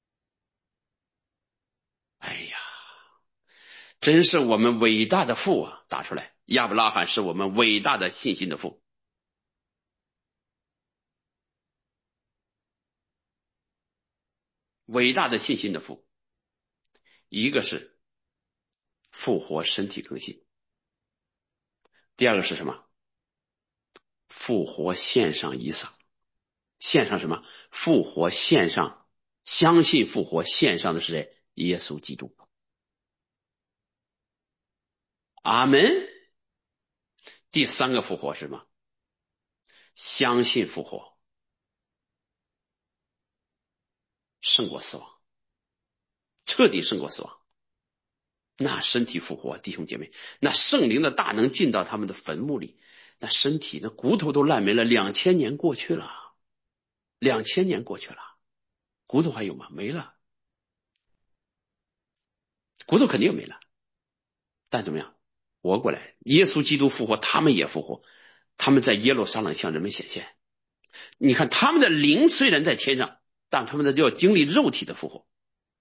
哎呀，真是我们伟大的父啊！打出来，亚伯拉罕是我们伟大的信心的父。伟大的信心的父，一个是复活身体更新，第二个是什么？复活献上以撒，献上什么？复活献上，相信复活献上的是谁？耶稣基督。阿门。第三个复活是什么？相信复活胜过死亡，彻底胜过死亡。那身体复活，弟兄姐妹，那圣灵的大能进到他们的坟墓里，那身体那骨头都烂没了，2000年过去了，2000年过去了，骨头还有吗？没了，骨头肯定没了。但怎么样？活过来，耶稣基督复活，他们也复活，他们在耶路撒冷向人们显现。你看他们的灵虽然在天上，但他们的就要经历肉体的复活。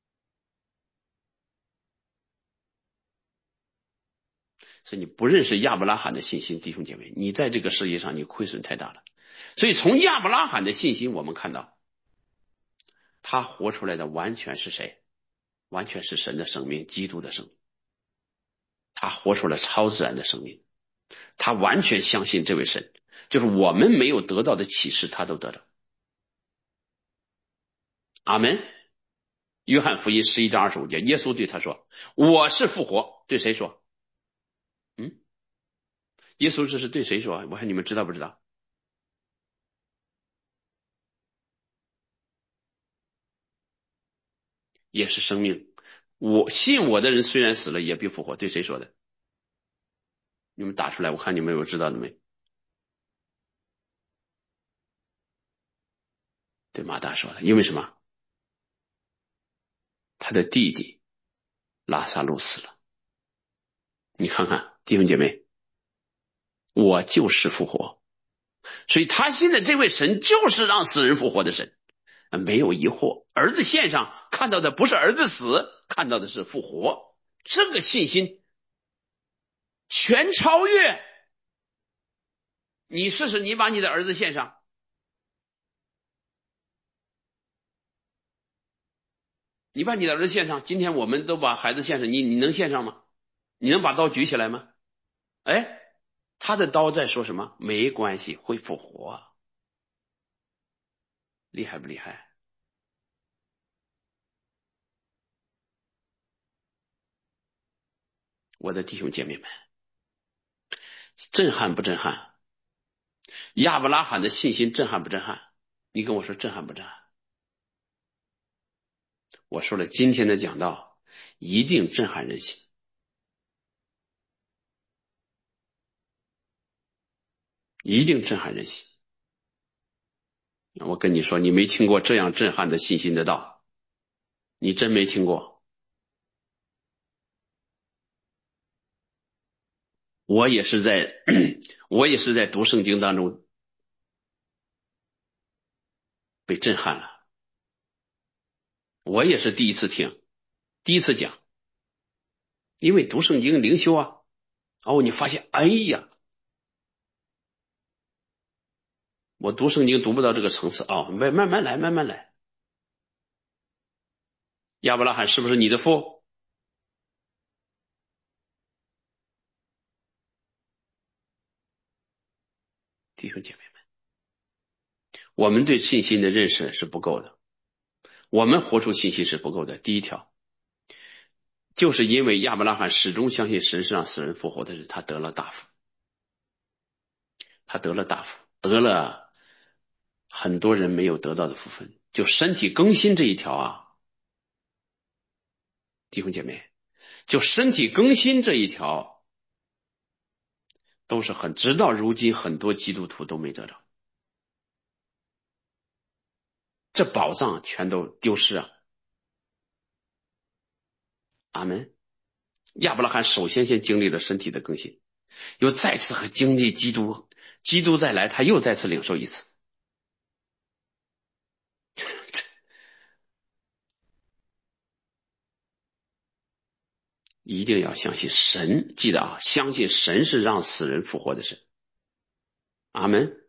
所以你不认识亚伯拉罕的信心，弟兄姐妹，你在这个世界上你亏损太大了。所以从亚伯拉罕的信心，我们看到他活出来的完全是谁？完全是神的生命，基督的生命。他活出了超自然的生命，他完全相信这位神，就是我们没有得到的启示，他都得到。阿门。约翰福音11章25节，耶稣对他说：“我是复活。”对谁说？耶稣这是对谁说？我看你们知道不知道？也是生命。我信我的人虽然死了，也必复活。对谁说的？你们打出来，我看你们有知道的没？对马大说的。因为什么？他的弟弟拉萨路死了。你看看，弟兄姐妹，我就是复活。所以他信的这位神就是让死人复活的神，没有疑惑。儿子献上看到的不是儿子死，看到的是复活。这个信心全超越。你试试，你把你的儿子献上，你把你的儿子献上。今天我们都把孩子献上，你能献上吗？你能把刀举起来吗？哎，他的刀在说什么？没关系，会复活。厉害不厉害？我的弟兄姐妹们，震撼不震撼？亚伯拉罕的信心震撼不震撼？你跟我说震撼不震撼？我说了，今天的讲道一定震撼人心，一定震撼人心。我跟你说，你没听过这样震撼的信心的道，你真没听过。我也是在我也是在读圣经当中被震撼了。我也是第一次听，第一次讲，因为读圣经灵修啊。哦，你发现，哎呀，我读圣经读不到这个层次啊，慢慢来，慢慢来。亚伯拉罕是不是你的父？ 兄姐妹们，我们对信心的认识是不够的，我们活出信心是不够的。第一条，就是因为亚伯拉罕始终相信神是让死人复活的人，他得了大福，他得了大福，得了很多人没有得到的福分。就身体更新这一条啊，弟兄姐妹，就身体更新这一条都是直到如今很多基督徒都没得到，这宝藏全都丢失啊！阿门。亚伯拉罕首先经历了身体的更新，又再次和经历基督，基督再来，他又再次领受一次。一定要相信神，记得啊，相信神是让死人复活的神。阿门。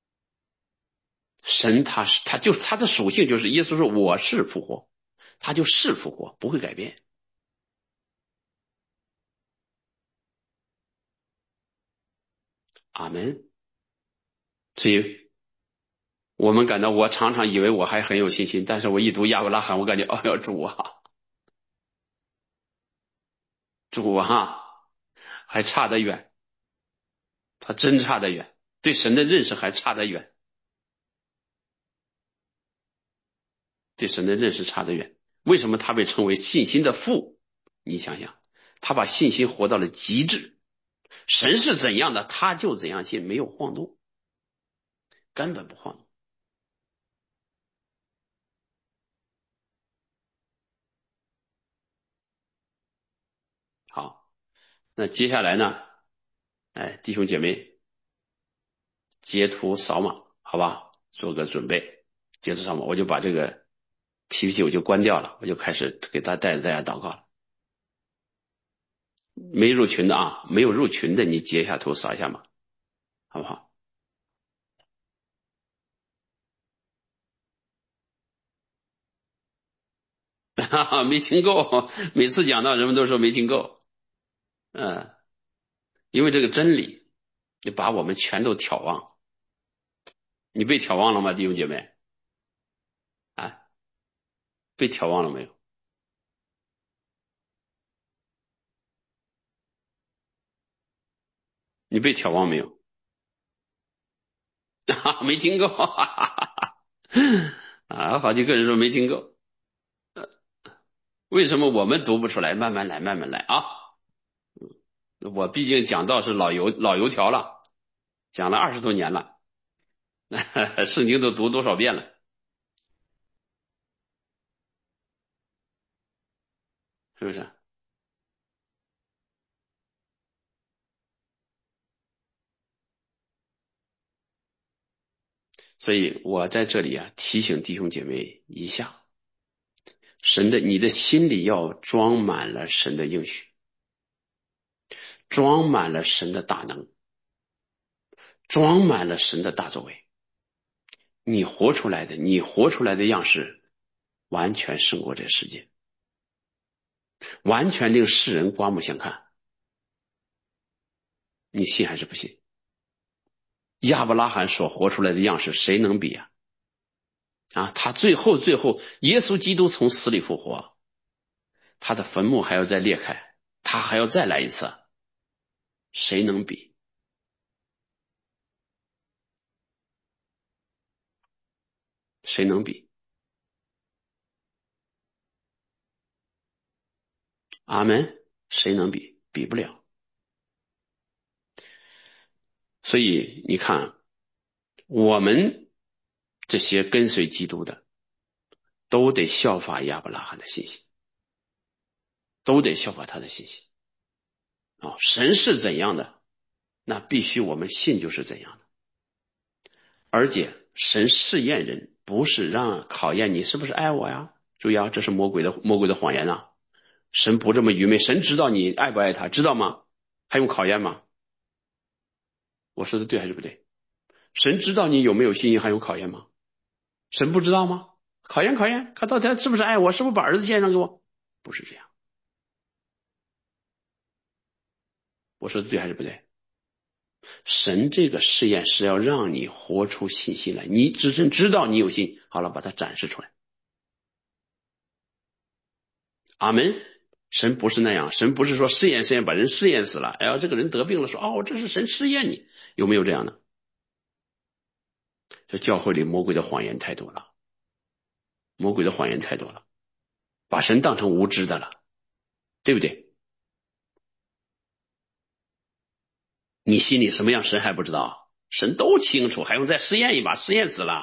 神他的属性就是耶稣说我是复活，他就是复活，不会改变。阿门。所以我们感到，我常常以为我还很有信心，但是我一读亚伯拉罕，我感觉哦哟，主啊，主啊，还差得远，他真差得远，对神的认识还差得远，对神的认识差得远。为什么他被称为信心的父？你想想，他把信心活到了极致，神是怎样的，他就怎样信，没有晃动，根本不晃动。好，那接下来呢？弟兄姐妹，截图扫码，好吧，做个准备。截图扫码，我就把这个 PPT 我就关掉了，我就开始给带着大家祷告了。没入群的啊，没有入群的，你截一下图扫一下码，好不好？没听够，每次讲到人们都说没听够，因为这个真理，就把我们全都挑旺。你被挑旺了吗，弟兄姐妹？啊，被挑旺了没有？你被挑旺没有？没听够，啊，好几个人说没听够。为什么我们读不出来？慢慢来，慢慢来啊！我毕竟讲道是老油条了，讲了20多年了，圣经都读多少遍了，是不是？所以我在这里啊，提醒弟兄姐妹一下：你的心里要装满了神的应许，装满了神的大能，装满了神的大作为。你活出来的样式，完全胜过这世界，完全令世人刮目相看。你信还是不信？亚伯拉罕所活出来的样式，谁能比啊？他最后，耶稣基督从死里复活，他的坟墓还要再裂开，他还要再来一次，谁能比？谁能比？阿门。谁能比？比不了。所以你看，我们这些跟随基督的，都得效法亚伯拉罕的信心，都得效法他的信心。神是怎样的，那必须我们信就是怎样的。而且神试验人，不是让考验你是不是爱我呀？注意啊，这是魔鬼的谎言啊！神不这么愚昧，神知道你爱不爱他，知道吗？还用考验吗？我说的对还是不对？神知道你有没有信心，还用考验吗？神不知道吗？考验，看到底他是不是爱我，是不是把儿子献上给我？不是这样。我说的对还是不对？ 神这个试验是要让你活出信心来，你只是知道你有信，好了，把它展示出来。阿门。神不是那样，神不是说试验试验把人试验死了，哎呀，这个人得病了，说哦，这是神试验你，有没有这样的？这教会里魔鬼的谎言太多了，魔鬼的谎言太多了，把神当成无知的了，对不对？你心里什么样，神还不知道，神都清楚，还用再试验一把，试验死了。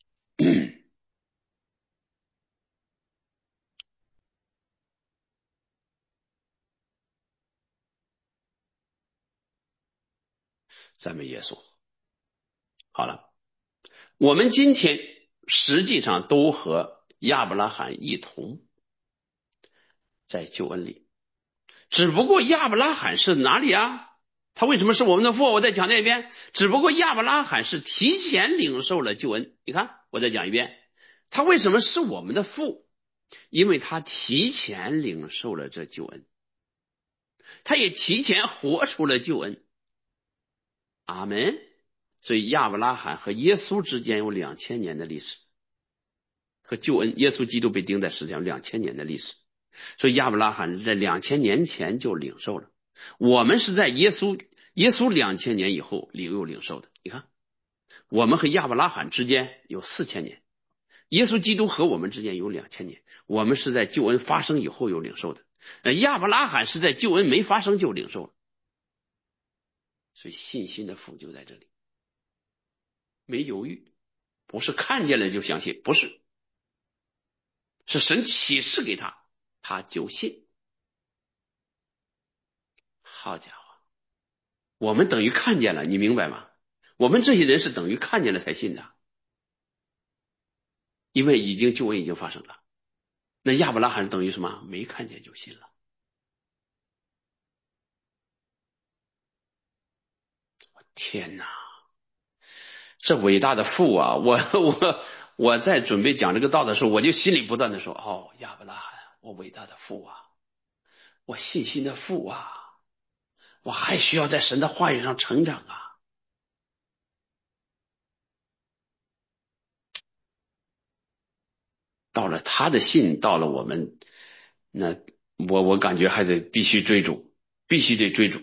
赞美耶稣。好了，我们今天实际上都和亚伯拉罕一同在救恩里，只不过亚伯拉罕是哪里啊？他为什么是我们的父？我再强调一遍，只不过亚伯拉罕是提前领受了救恩。你看，我再讲一遍，他为什么是我们的父？因为他提前领受了这救恩，他也提前活出了救恩。阿门。所以亚伯拉罕和耶稣之间有2000年的历史，和救恩，耶稣基督被钉在十字架2000年的历史。所以亚伯拉罕在2000年前就领受了，我们是在耶稣2000年以后又领受的。你看，我们和亚伯拉罕之间有4000年，耶稣基督和我们之间有2000年，我们是在救恩发生以后有领受的。亚伯拉罕是在救恩没发生就领受了。所以信心的福就在这里，没犹豫，不是看见了就相信，不是，是神启示给他，他就信。好家伙，我们等于看见了，你明白吗？我们这些人是等于看见了才信的，因为救恩已经发生了。那亚伯拉罕等于什么？没看见就信了。天哪，这伟大的父啊！我在准备讲这个道的时候，我就心里不断的说：哦，亚伯拉罕，我伟大的父啊，我信心的父啊，我还需要在神的话语上成长啊。到了他的信，到了我们，那我感觉还得必须追逐，必须得追逐。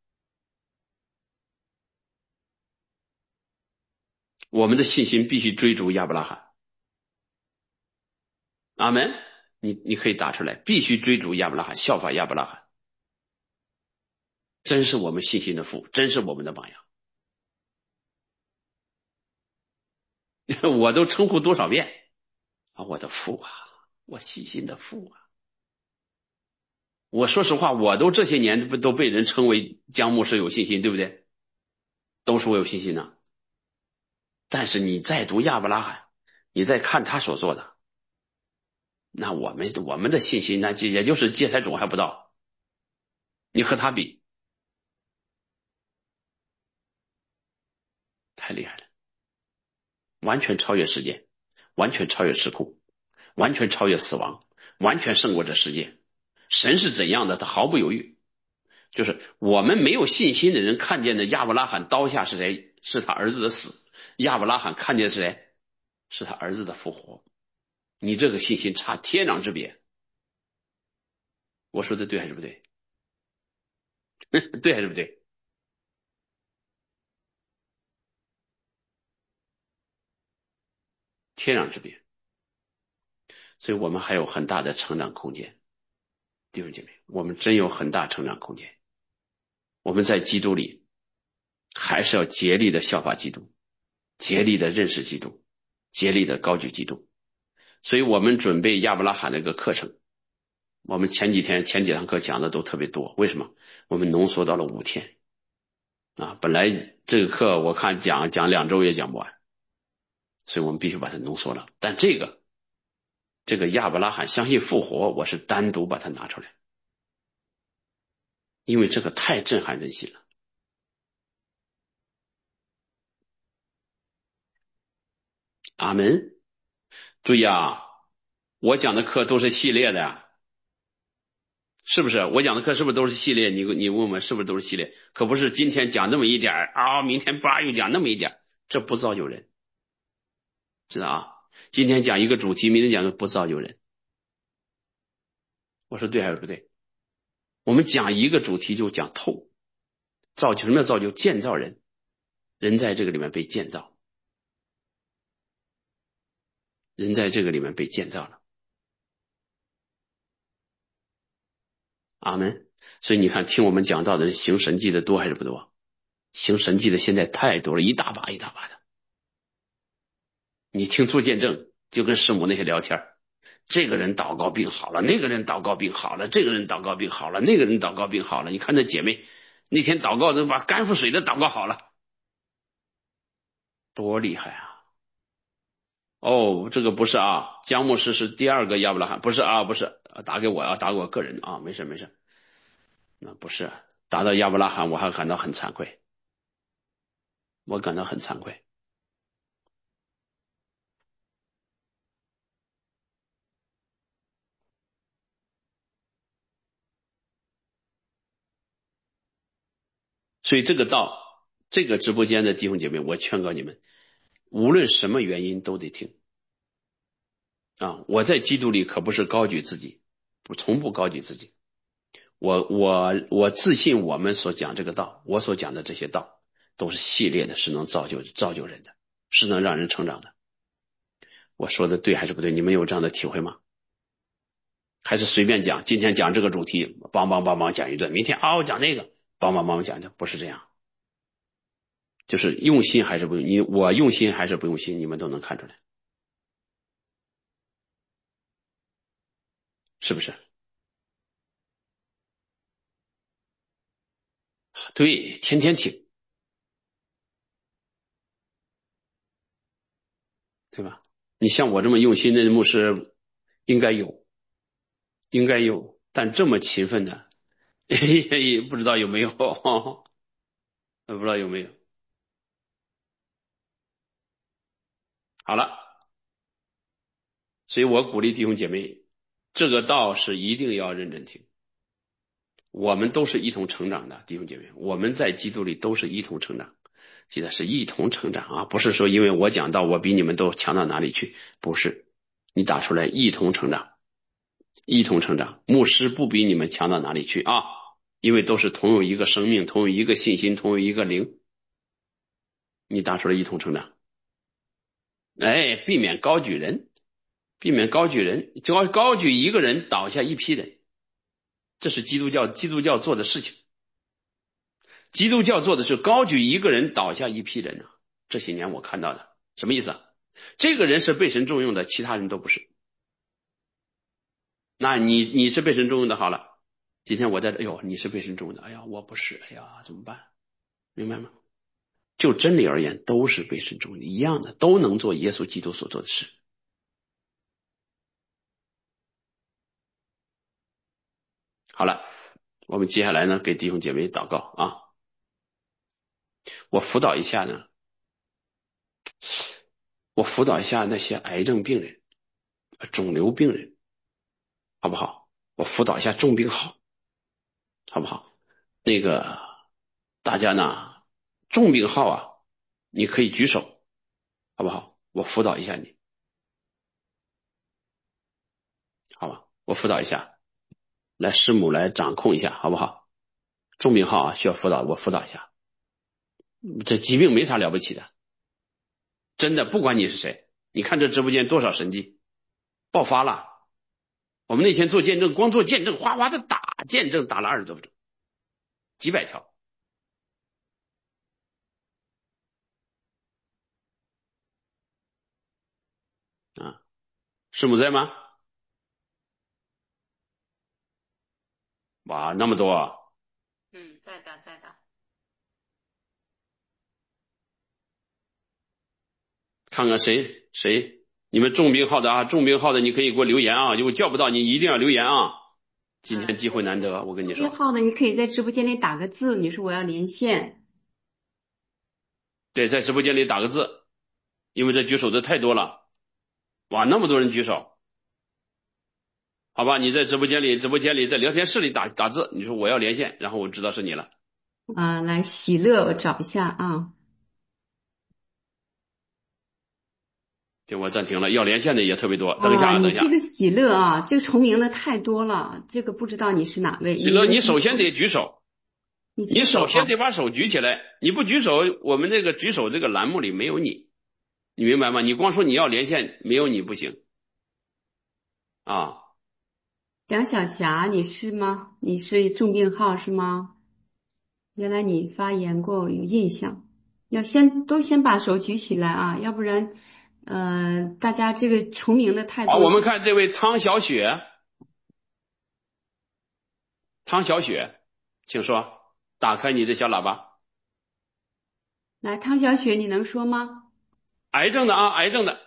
我们的信心必须追逐亚伯拉罕。阿门。你可以打出来，必须追逐亚伯拉罕，效法亚伯拉罕，真是我们信心的父，真是我们的榜样。我都称呼多少遍啊，我的父啊，我信心的父啊。我说实话，我都这些年都被人称为姜牧师有信心，对不对？都说我有信心呢。但是你再读亚伯拉罕，你再看他所做的，那我们的信心，那也就是芥菜种还不到，你和他比，太厉害了，完全超越世界，完全超越时空，完全超越死亡，完全胜过这世界。神是怎样的，他毫不犹豫。就是我们没有信心的人看见的亚伯拉罕刀下是谁？是他儿子的死。亚伯拉罕看见的是谁？是他儿子的复活。你这个信心差天壤之别。我说的对还是不对？对还是不对？天壤之别。所以我们还有很大的成长空间，弟兄姐妹，我们真有很大成长空间。我们在基督里还是要竭力的效法基督，竭力的认识基督，竭力的高举基督。所以我们准备亚伯拉罕那个课程，我们前几堂课讲的都特别多，为什么？我们浓缩到了5天啊！本来这个课我看讲2周也讲不完，所以我们必须把它浓缩了。但这个亚伯拉罕相信复活，我是单独把它拿出来，因为这个太震撼人心了。阿门。注意啊，我讲的课都是系列的呀， 是不是？我讲的课是不是都是系列？你问问是不是都是系列？可不是今天讲那么一点啊，明天叭又讲那么一点，这不造就人，知道啊？今天讲一个主题，明天讲的不造就人。我说对还是不对？我们讲一个主题就讲透，造就什么叫造就？建造人，人在这个里面被建造，人在这个里面被建造了。阿门。所以你看，听我们讲道的人行神迹的多还是不多？行神迹的现在太多了，一大把一大把的。你听做见证，就跟师母那些聊天，这个人祷告病好了，那个人祷告病好了，这个人祷告病好了，那个人祷告病好了。你看那姐妹那天祷告都把肝腹水的祷告好了，多厉害啊！哦，这个不是啊，姜牧师是第二个亚伯拉罕，不是啊，不是，打给我啊，打给我个人啊，没事没事，那不是打到亚伯拉罕，我还感到很惭愧，我感到很惭愧。所以这个道，这个直播间的弟兄姐妹，我劝告你们，无论什么原因都得听啊！我在基督里可不是高举自己，我从不高举自己。我自信我们所讲这个道，我所讲的这些道都是系列的，是能造就人的，是能让人成长的。我说的对还是不对？你们有这样的体会吗？还是随便讲？今天讲这个主题，梆讲一顿，明天我讲那个，梆讲一顿，不是这样。就是用心还是不用我用心还是不用心，你们都能看出来，是不是？对，天天听，对吧？你像我这么用心的牧师，应该有，应该有，但这么勤奋的，也不知道有没有，不知道有没有。好了，所以我鼓励弟兄姐妹，这个道是一定要认真听。我们都是一同成长的弟兄姐妹，我们在基督里都是一同成长，记得是一同成长啊，不是说因为我讲道我比你们都强到哪里去，不是，你打出来一同成长，一同成长，牧师不比你们强到哪里去啊，因为都是同有一个生命，同有一个信心，同有一个灵，你打出来一同成长，哎，避免高举人，避免高举人，高举一个人倒下一批人，这是基督教做的事情。基督教做的是高举一个人倒下一批人呢、这些年我看到的什么意思啊？这个人是被神重用的，其他人都不是。那你是被神重用的，好了，今天我在这，哎呦，你是被神重用的，哎呀，我不是，哎呀，怎么办？明白吗？就真理而言，都是被神重用的，一样的，都能做耶稣基督所做的事。好了，我们接下来呢，给弟兄姐妹祷告啊。我辅导一下呢，我辅导一下那些癌症病人、肿瘤病人，好不好？我辅导一下重病号，好不好？那个大家呢，重病号啊，你可以举手，好不好？我辅导一下你，好吧？我辅导一下，来师母来掌控一下，好不好？重病号啊，需要辅导，我辅导一下。这疾病没啥了不起的，真的，不管你是谁，你看这直播间多少神迹爆发了。我们那天做见证，光做见证，哗哗的打见证，打了20多分钟，几百条啊！师母在吗？哇，那么多啊！ 在的，在的。 看看谁，你们重病号的啊，重病号的你可以给我留言啊，我叫不到你一定要留言啊。今天机会难得，我跟你说。 重病号的你可以在直播间里打个字，你说我要连线。 对，在直播间里打个字，因为这举手的太多了，哇，那么多人举手。 好吧？你在直播间里，在聊天室里打字，你说我要连线，然后我知道是你了。 来喜乐，我找一下啊。 对，我暂停了，要连线的也特别多。等一下啊，等一下。 你这个喜乐啊，这个重名的太多了，这个不知道你是哪位， 喜乐， 你能你首先举手吗？ 得举手， 你你举手啊。 首先得把手举起来。你不举手，我们这个举手这个栏目里没有你，你明白吗？你光说你要连线，没有你不行啊。 梁晓霞，你是吗？你是重病号是吗？原来你发言过，有印象。要先把手举起来啊，要不然，大家这个重名的太好， 多。 我们看这位汤小雪，汤小雪，请说，打开你的小喇叭。 来，汤小雪，你能说吗？ 癌症的啊，癌症的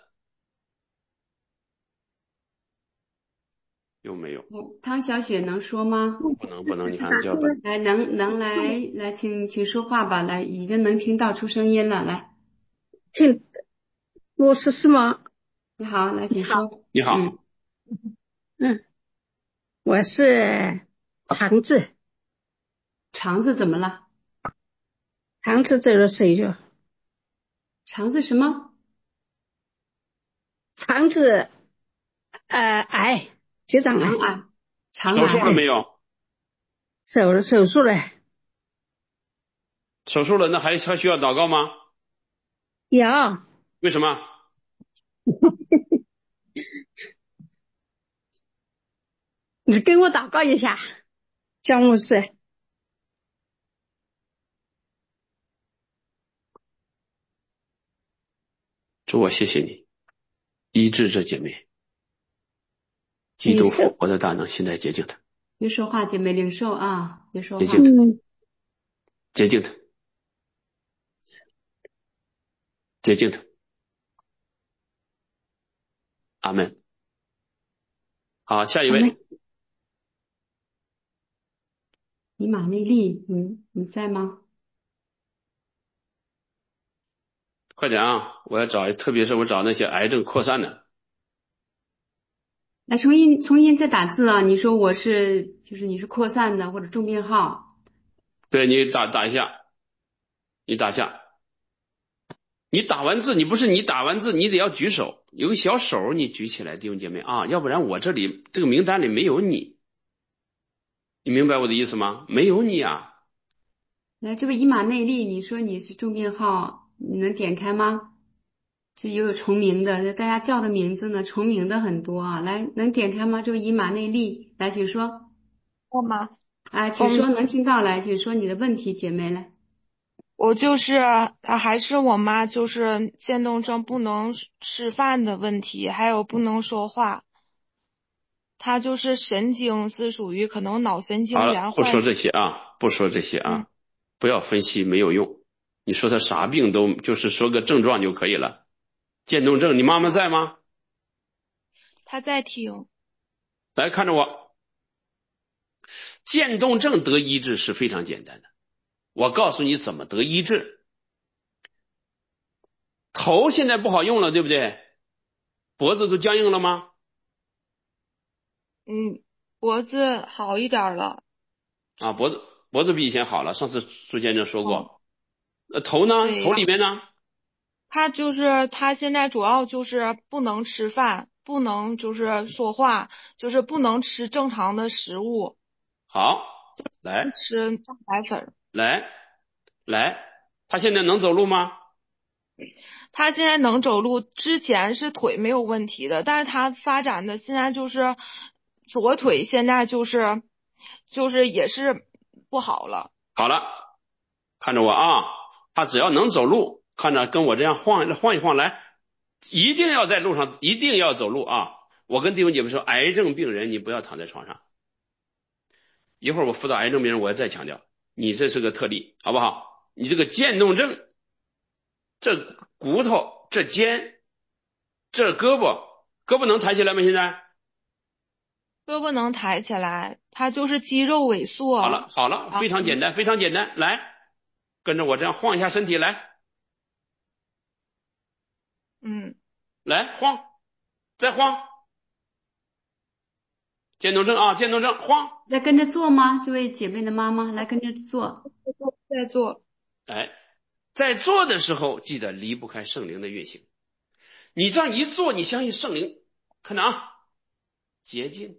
有没有？ 汤小雪能说吗？ 不能，你看就要把来，能来，请说话吧。来，已经能听到出声音了。来， 听，我是什么？ 你好，来，请说。 你好， 嗯，我是肠子， 肠子怎么了？ 肠子走了谁着？ 肠子什么？ 肠子癌，结肠癌， 肠癌，肠手术了癌。 没有？ 手术了， 手术了，那还需要祷告吗？ 有， 为什么？ 你跟我祷告一下，姜牧师， 主，我谢谢你医治这姐妹，基督复你是， 活的大能，现在洁净她， 别说话，姐妹领受啊，别说话。 洁净她， 嗯， 洁净她，洁净她。阿门。好，下一好嘞， 位， 以马内利，你在吗？ 快点啊！我要找，特别是我找那些癌症扩散的。 来，重新再打字啊！你说就是你是扩散的或者重病号。 对你打一下，你打下，你打完字，你打完字，你得要举手，有个小手你举起来，弟兄姐妹啊，要不然我这里这个名单里没有你，你明白我的意思吗？没有你啊。 来，这位以马内利，你说你是重病号，你能点开吗？这也有重名的，大家叫的名字呢，重名的很多啊。来，能点开吗？这位以马内利，来，请说。 我吗？ 啊，请嗯， 说，能听到，来，请说你的问题，姐妹来。 我就是还是我妈，就是渐冻症不能吃饭的问题，还有不能说话。她就是神经是属于可能脑神经好了，不说这元坏死。 些啊，不说这些嗯， 啊，不要分析，没有用。你说他啥病都就是说个症状就可以了。渐冻症，你妈妈在吗？ 她在听。 来看着我，渐冻症得医治是非常简单的。我告诉你怎么得医治。头现在不好用了，对不对？脖子都僵硬了吗？ 嗯，脖子好一点儿了。 啊，脖子比以前好了。上次苏先生说哦， 过。头呢？ 对， 头里面呢？ 她现在主要就是不能吃饭，不能就是说话，就是不能吃正常的食物， 好，来吃蛋白粉。 来来，他现在能走路吗？ 他现在能走路，之前是腿没有问题的，但是他发展的现在就是左腿现在就是也是不好了。 好了，看着我啊，他只要能走路，看着跟我这样晃一晃来，一定要在路上，一定要走路啊！我跟弟兄姐妹说，癌症病人你不要躺在床上。一会儿我辅导癌症病人，我要再强调，你这是个特例，好不好？你这个渐冻症，这骨头、这肩、这胳膊能抬起来吗？现在胳膊能抬起来，他就是肌肉萎缩。 好了， 啊， 非常简单，非常简单，来，跟着我这样晃一下身体，来晃，再晃， 渐冻症啊，渐冻症，晃， 来跟着做吗？这位姐妹的妈妈来跟着做。 在做。 哎，在做的时候记得离不开圣灵的运行。你这样一做，你相信圣灵，看着啊，洁净，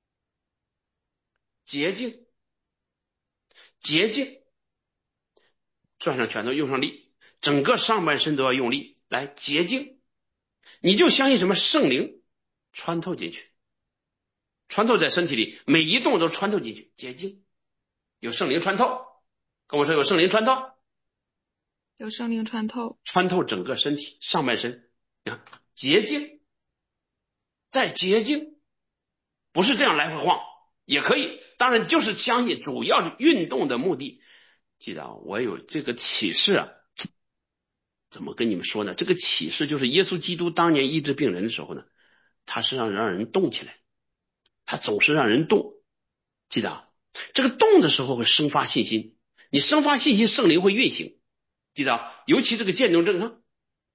洁净，洁净，攥上拳头，用上力，整个上半身都要用力来洁净。你就相信什么？圣灵穿透进去，穿透在身体里，每一动都穿透进去，洁净，有圣灵穿透。跟我说有圣灵穿透， 有圣灵穿透， 穿透整个身体上半身，啊，洁净，再洁净，不是这样来回晃也可以，当然就是相信主要运动的目的。记得啊，我有这个启示啊，怎么跟你们说呢？这个启示就是耶稣基督当年医治病人的时候呢，他是让人动起来，他总是让人动。记得啊，这个动的时候会生发信心，你生发信心，圣灵会运行。记得啊，尤其这个渐冻症啊，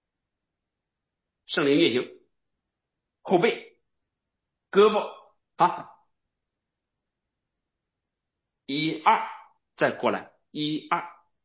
圣灵运行，后背、胳膊啊，一二，再过来，一二，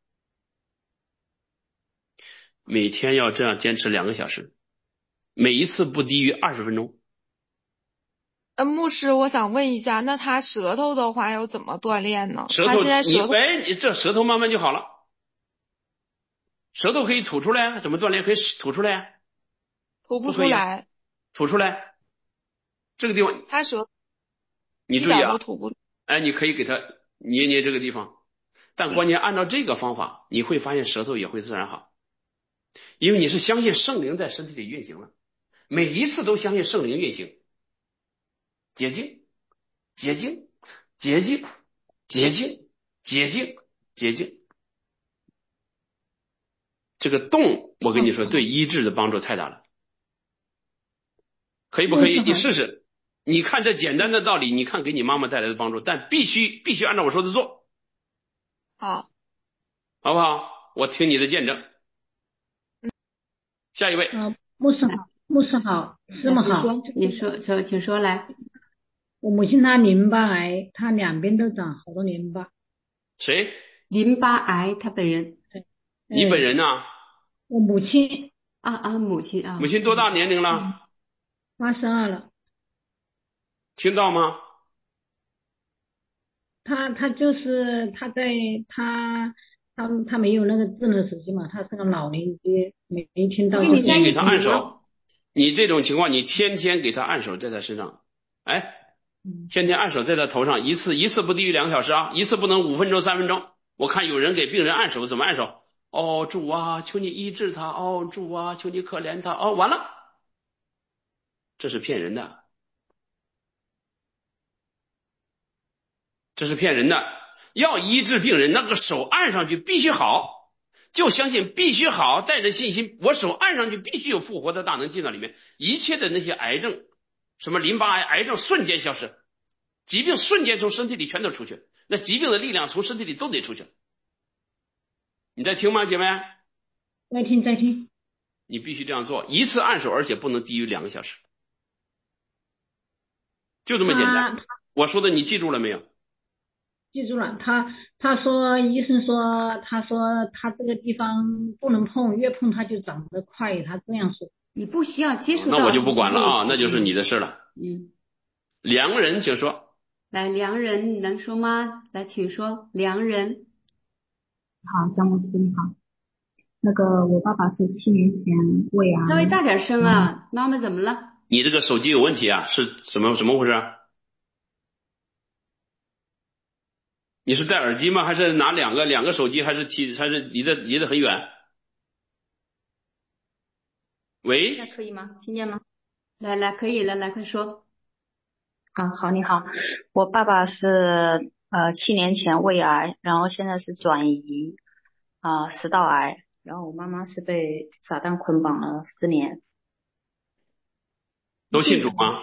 每天要这样坚持2个小时，每一次不低于20分钟。 牧师，我想问一下，那他舌头的话要怎么锻炼呢？ 舌头， 他现在舌头你这舌头慢慢就好了，舌头可以吐出来啊，怎么锻炼？可以吐出来啊， 吐不不可以啊出来， 吐出来，这个地方他舌你注意啊一点都，吐不出。 哎，你可以给他捏捏这个地方，但关键按照这个方法，你会发现舌头也会自然好，因为你是相信圣灵在身体里运行了，每一次都相信圣灵运行，洁净，洁净，洁净，洁净，洁净，洁净。这个动，我跟你说，对医治的帮助太大了，可以不可以？你试试，你看这简单的道理，你看给你妈妈带来的帮助，但必须按照我说的做， 好， 好不好？我听你的见证。下一位， 牧师好，牧师好，师母好。 你说，请说来。 我母亲她淋巴癌，她两边都长好多淋巴。 谁？ 淋巴癌，他本人。 你本人呢？ 我母亲母亲啊。 母亲多大年龄了 ？82了。 听到吗？ 她就是她没有那个智能手机嘛，她是个老邻居，没听到。 你给她按手，你这种情况你天天给她按手在她身上，哎，天天按手在她头上，一次不低于2个小时啊，一次不能5分钟3分钟。我看有人给病人按手怎么按手？哦，主啊，求你医治他，哦，主啊，求你可怜他，哦，完了，这是骗人的，这是骗人的。要医治病人，那个手按上去必须好，就相信必须好，带着信心，我手按上去必须有复活的大能进到里面，一切的那些癌症，什么淋巴癌，癌症瞬间消失，疾病瞬间从身体里全都出去，那疾病的力量从身体里都得出去。你在听吗，姐妹？ 在听。 你必须这样做，一次按手，而且不能低于2个小时，就这么简单。我说的你记住了没有？ 记住了。他说，医生说，他说他这个地方不能碰，越碰它就长得快，他这样说。 你不需要接触到。 那我就不管了啊，那就是你的事了。良人，请说。 来，良人，你能说吗？来，请说，良人。 好，张牧师你好。那个我爸爸是7年前胃癌。 稍微大点声啊，妈妈怎么了？ 你这个手机有问题啊？是怎么回事？你是戴耳机吗？还是拿两个手机？还是离得很远？喂？ 那可以吗？听见吗？ 来，可以了，来快说。 好，你好，我爸爸是7年前胃癌，然后现在是转移食道癌，然后我妈妈是被撒旦捆绑了4年。 都信主吗？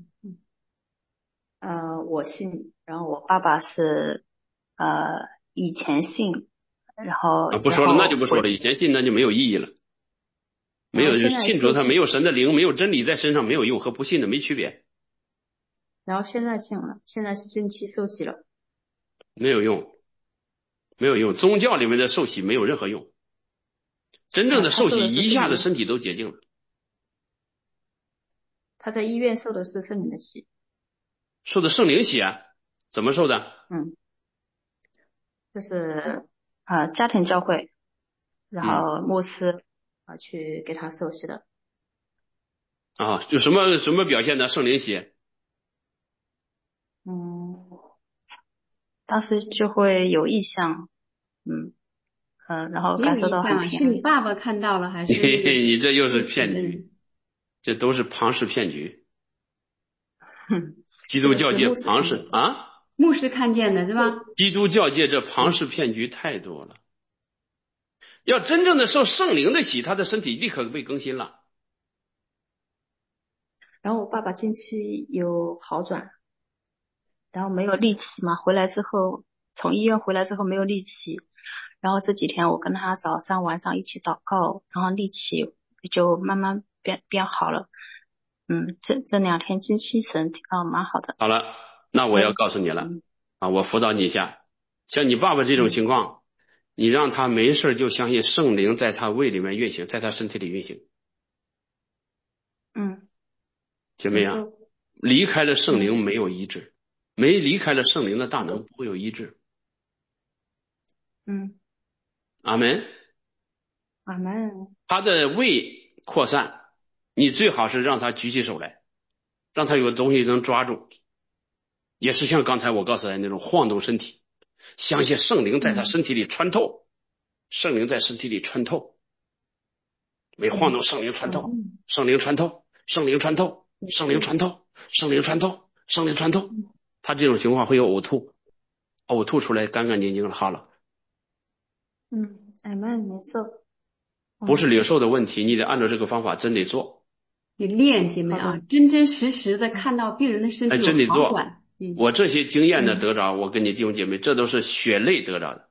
我信，然后我爸爸是以前信，然后不说了，那就不说了，以前信那就没有意义了。没有信主，他没有神的灵，没有真理在身上没有用，和不信的没区别。 然后现在信了，现在是经期受洗了。 没有用，没有用，宗教里面的受洗没有任何用，真正的受洗一下子身体都洁净了。 他在医院受的是圣灵的洗。 受的圣灵洗啊？怎么受的？ 就是家庭教会，然后牧师去给他受洗的。 就什么表现呢？圣灵洗？ 当时就会有异象，然后感受到很平安。 是你爸爸看到了还是？ 你这又是骗局，这都是庞氏骗局。基督教界庞氏啊， 牧师看见的对吧？ 基督教界这庞氏骗局太多了。要真正的受圣灵的洗，他的身体立刻被更新了。 然后我爸爸经期有好转，然后没有力气嘛，回来之后从医院回来之后没有力气，然后这几天我跟他早上晚上一起祷告，然后力气就慢慢变好了。这2天经期神蛮好的。 好了，那我要告诉你了我辅导你一下。像你爸爸这种情况，你让他没事就相信圣灵在他胃里面运行，在他身体里运行。姐妹啊，离开了圣灵没有医治，没离开了圣灵的大能不会有医治。阿门。 阿门。 他的胃扩散，你最好是让他举起手来，让他有个东西能抓住，也是像刚才我告诉他那种晃动身体，相信圣灵在他身体里穿透，圣灵在身体里穿透，没晃动，圣灵穿透，圣灵穿透，圣灵穿透，圣灵穿透，圣灵穿透，圣灵穿透。他这种情况会有呕吐，呕吐出来干干净净了，好了。 阿门，没事。 不是领受的问题，你得按照这个方法真得做。 你练姐妹啊，真真实实的看到病人的身体真得做。 好转。 我这些经验的得着，我跟你弟兄姐妹，这都是血泪得着的。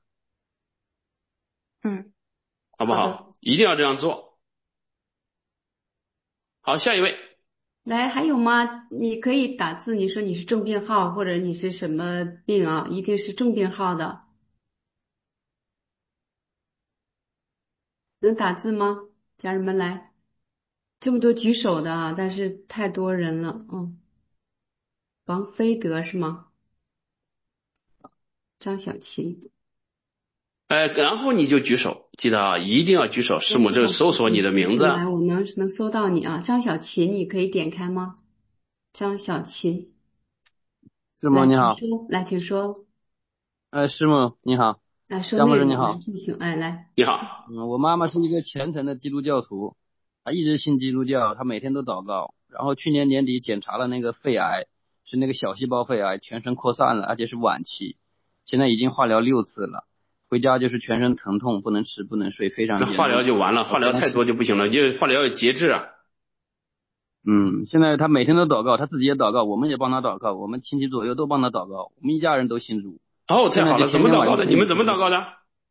好不好？一定要这样做。好，下一位。 来，还有吗？你可以打字，你说你是重病号或者你是什么病啊？一定是重病号的。能打字吗？家人们来，这么多举手的啊，但是太多人了。王飞德是吗？张小琴。 然后你就举手，记得啊，一定要举手。师母这个搜索你的名字。 来，我能搜到你啊，张小琴，你可以点开吗？张小琴。 师母你好。 来，请说。 师母你好。 张牧师你好。 来。 你好。 我妈妈是一个虔诚的基督教徒，她一直信基督教，她每天都祷告。然后去年年底检查了那个肺癌，是那个小细胞肺癌，全身扩散了，而且是晚期，现在已经化疗6次了。回家就是全身疼痛，不能吃不能睡，非常严重。 那化疗就完了，化疗太多就不行了，因为化疗要节制啊。 现在他每天都祷告，他自己也祷告，我们也帮他祷告，我们亲戚左右都帮他祷告，我们一家人都信主。 太好了，怎么祷告的？你们怎么祷告的？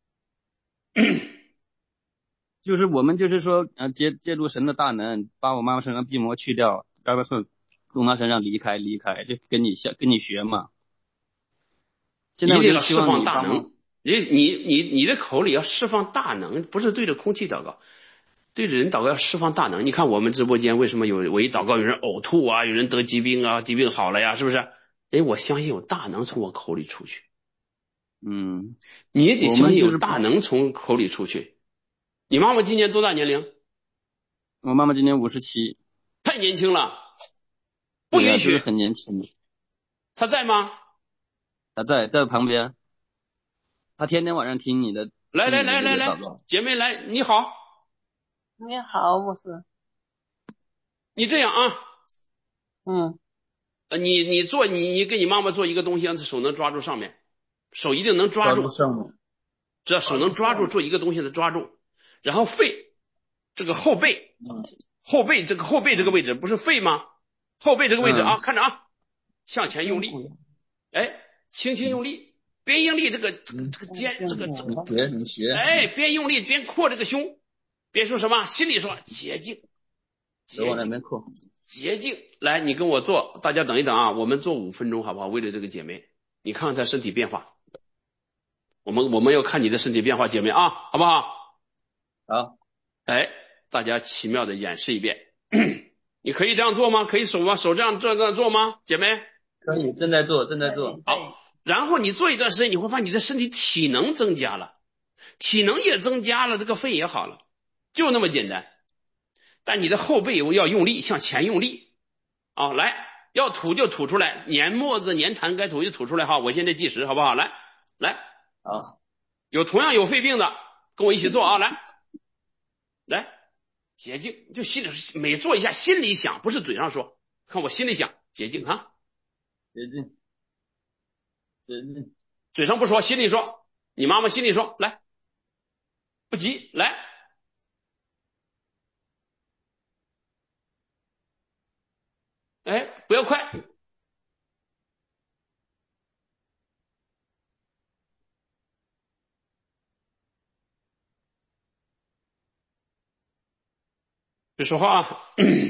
就是我们就是说，借助神的大能，把我妈妈身上病魔去掉，然后从她身上离开，就跟你学嘛。现在一定要释放大能，你的口里要释放大能，不是对着空气祷告，对着人祷告要释放大能。你看我们直播间为什么我一祷告有人呕吐啊，有人得疾病啊，疾病好了呀，是不是？我相信有大能从我口里出去。你也得相信有大能从口里出去。你妈妈今年多大年龄？ 我妈妈今年57。 太年轻了，不允许。 很年轻。 她在吗？ 她在旁边，她天天晚上听你的。 来，姐妹来，你好。 你好，牧师。 你这样啊。你做你跟你妈妈做一个东西，让她手能抓住上面，手一定能抓住上面。 只要手能抓住，做一个东西的抓住，然后肺这个后背这个位置不是肺吗？后背这个位置啊，看着啊，向前用力，轻轻用力，边用力这个肩这个边用力边扩这个胸，边说什么？心里说洁净， 手往那边扣。 洁净，来，你跟我做，大家等一等啊，我们做5分钟好不好？为了这个姐妹，你看看她身体变化，我们要看你的身体变化，姐妹啊，好不好？ 好， 哎，大家奇妙的演示一遍，你可以这样做吗？可以手吗？手这样做吗？姐妹？ 可以，正在做。 好，然后你做一段时间，你会发现你的身体体能增加了，体能也增加了，这个肺也好了，就那么简单。但你的后背要用力，向前用力啊！来，要吐就吐出来，粘沫子、粘痰该吐就吐出来哈。我现在计时，好不好？来， 好， 同样有肺病的，跟我一起做啊！来，洁净，就心里每做一下，心里想，不是嘴上说。看我心里想，洁净哈， 洁净， 嘴上不说，心里说。你妈妈心里说，来，不急，来。哎，不要快。别说话啊。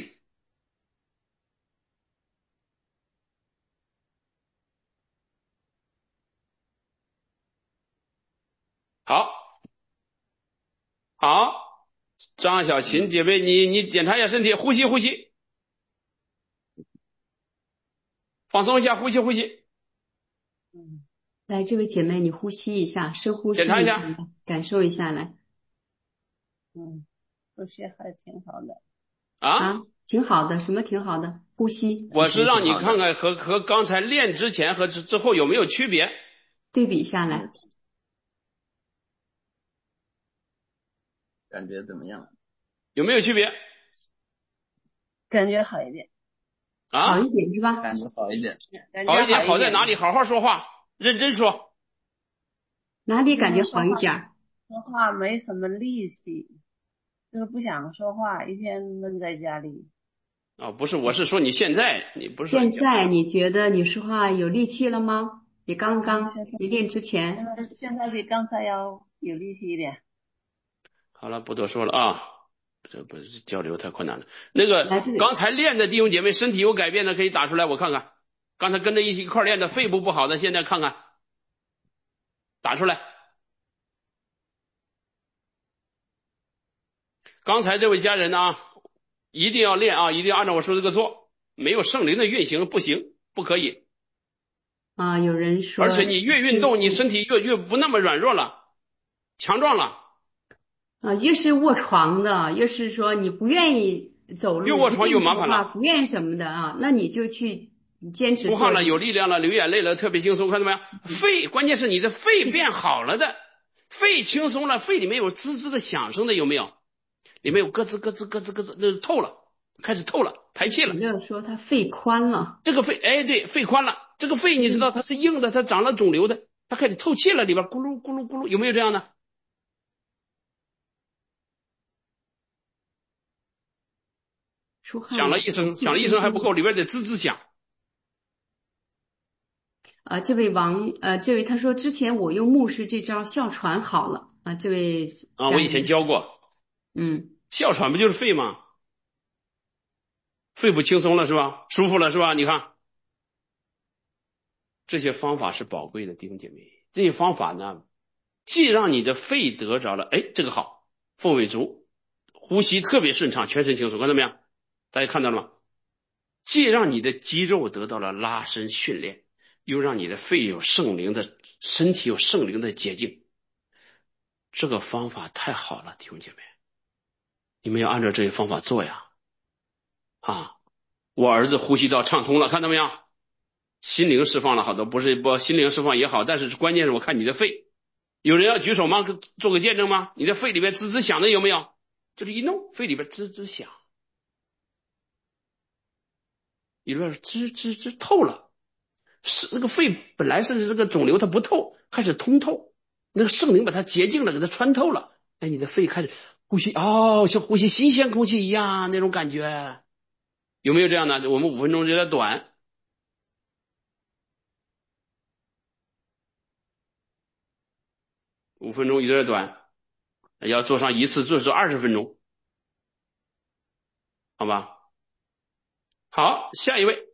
好，张小琴姐妹，你检查一下身体，呼吸，放松一下，呼吸。 来，这位姐妹，你呼吸一下，深呼吸检查一下， 感受一下来。 呼吸还挺好的啊， 挺好的，什么挺好的？呼吸。 我是让你看看和刚才练之前和之后有没有区别， 对比下来。 感觉怎么样？ 有没有区别？ 感觉好一点。 好一点是吧？ 感觉好一点。 好一点，好在哪里？好好说话，认真说。 哪里感觉好一点？ 说话没什么力气，就是不想说话，一天闷在家里。 不是，我是说你现在，你不是现在你觉得你说话有力气了吗？比刚刚你练之前？ 现在比刚才要有力气一点。 好了，不多说了啊，这不是交流太困难了。那个刚才练的弟兄姐妹身体有改变的可以打出来，我看看。刚才跟着一块练的肺部不好的，现在看看，打出来。刚才这位家人呢，一定要练啊，一定要按照我说这个做，没有圣灵的运行不行，不可以啊。有人说， 而且你越运动，你身体越不那么软弱了，强壮了啊。越是卧床的，越是说你不愿意走路， 越卧床越麻烦了， 不愿意什么的啊，那你就去坚持。 出汗了，有力量了，流眼泪了，特别轻松，看到没有？肺，关键是你的肺变好了的，肺轻松了，肺里面有滋滋的响声的，有没有？里面有咯吱咯吱咯吱咯吱，那透了，开始透了，排气了。 没有说它肺宽了， 这个肺，哎，对，肺宽了。这个肺你知道它是硬的，它长了肿瘤的，它开始透气了，里边咕噜咕噜咕噜，有没有这样的？响了一声还不够，里边得滋滋响。 这位他说之前我用牧师这招哮喘好了啊，这位我以前教过。哮喘不就是肺吗？肺部轻松了是吧？舒服了是吧？你看，这些方法是宝贵的，弟兄姐妹。这些方法呢，既让你的肺得着了，哎，这个好，腹尾足，呼吸特别顺畅，全身轻松，看到没有？大家看到了吗？既让你的肌肉得到了拉伸训练，又让你的肺有圣灵的身体有圣灵的洁净，这个方法太好了，弟兄姐妹，你们要按照这些方法做呀！我儿子呼吸道畅通了，看到没有？心灵释放了好多，不心灵释放也好，但是关键是我看你的肺，有人要举手吗？做个见证吗？你的肺里边滋滋响的有没有？就是一弄，肺里边滋滋响，里边滋滋滋透了。是那个肺本来是这个肿瘤，它不透，开始通透，那个圣灵把它洁净了，给它穿透了。哎，你的肺开始呼吸，像呼吸新鲜空气一样那种感觉，有没有这样的？我们5分钟有点短，5分钟有点短，要做上一次，做20分钟好吧？好，下一位。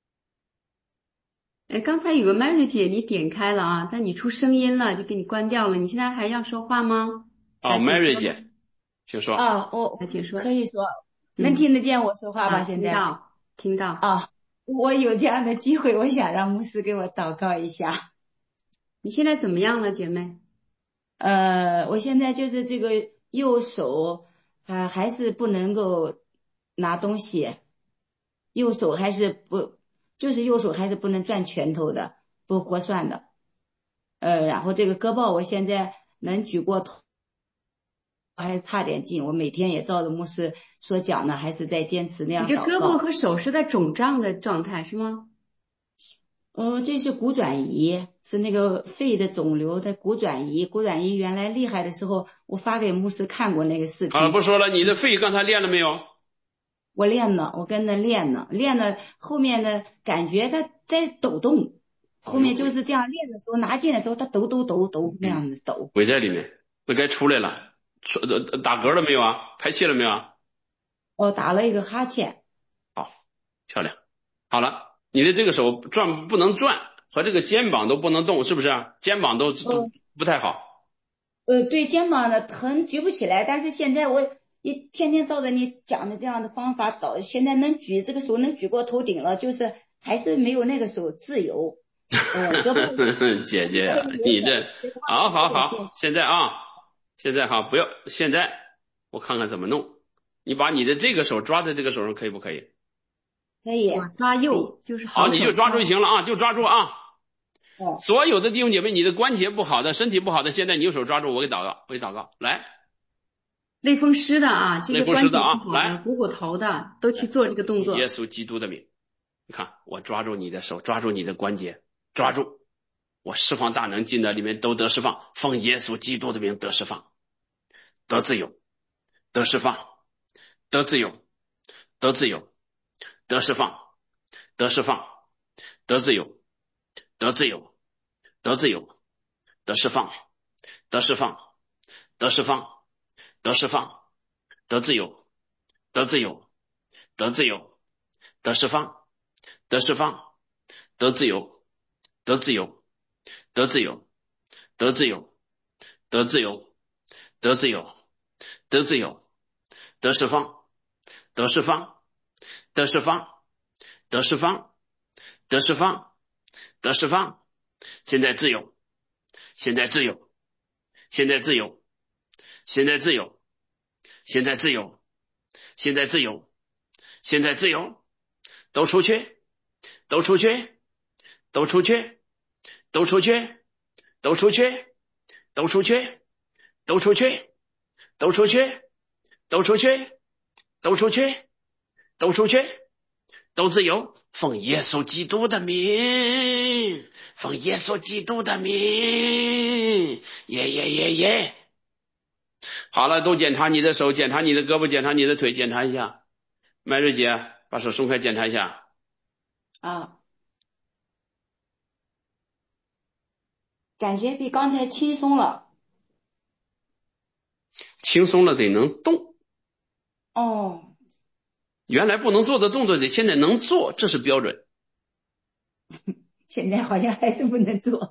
哎，刚才有个 Mary 姐你点开了啊，但你出声音了，就给你关掉了。你现在还要说话吗？ 哦，Mary 姐，请说。 啊，我来，请说。 可以说，能听得见我说话吧？现在听到。 啊，我有这样的机会，我想让牧师给我祷告一下。 你现在怎么样了，姐妹？ 我现在就是这个右手还是不能够拿东西，右手还是不，就是右手还是不能攥拳头的，不活算的。然后这个胳膊我现在能举过头，还是差点劲。我每天也照着牧师所讲的，还是在坚持那样你这胳祷告。 膊和手是在肿胀的状态是吗？ 这是骨转移，是那个肺的肿瘤的骨转移。骨转移原来厉害的时候，我发给牧师看过那个视频。 好了，不说了。你的肺刚才练了没有？ 我练了，我跟着练了，后面的感觉它在抖动，后面就是这样练的时候，拿劲的时候，它抖那样子抖。 鬼在里面，那该出来了。打嗝了没有啊？排气了没有啊？ 我打了一个哈欠。 好，漂亮。好了，你的这个手不能转，和这个肩膀都不能动，是不是？肩膀都不太好。 对，肩膀的疼举不起来，但是现在我也天天照着你讲的这样的方法倒，现在能举这个手能举过头顶了，就是还是没有那个手自由。 姐姐呀，你这好，现在哈，不要现在，我看看怎么弄。你把你的这个手抓在这个手上，可以不可以？ 可以， 抓右就是好，你就抓住就行了啊，就抓住啊。 哦， 所有的弟兄姐妹，你的关节不好的、身体不好的，现在你用手抓住，我给祷告，来。 类风湿的啊，这个关节不好的、 来， 股骨头的都去做这个动作。 耶稣基督的名，你看我抓住你的手，抓住你的关节，抓住，我释放大能进的里面都得释放，奉耶稣基督的名得释放，得自由，得释放，得自由，得自由，得释放，得释放，得自由，得自由，得自由，得释放，得释放，得释放，得释放，得自由，得自由，得自由，得释放，得释放，得自由，得自由，得自由，得自由，得自由，得自由，得自由，得释放，得释放，得释放，得释放，得释放，得释放，现在自由，现在自由，现在自由，现在自由，现在自由，现在自由，现在自由，都出去，都出去，都出去，都出去，都出去，都出去，都出去，都出去，都出去，都出去，都出去，都自由，奉耶稣基督的名，奉耶稣基督的名，耶。好了，都检查你的手，检查你的胳膊，检查你的腿，检查一下。麦瑞姐，把手松开，检查一下。 啊，感觉比刚才轻松了。 轻松了得能动。 哦。 原来不能做的动作得现在能做，这是标准。 现在好像还是不能做，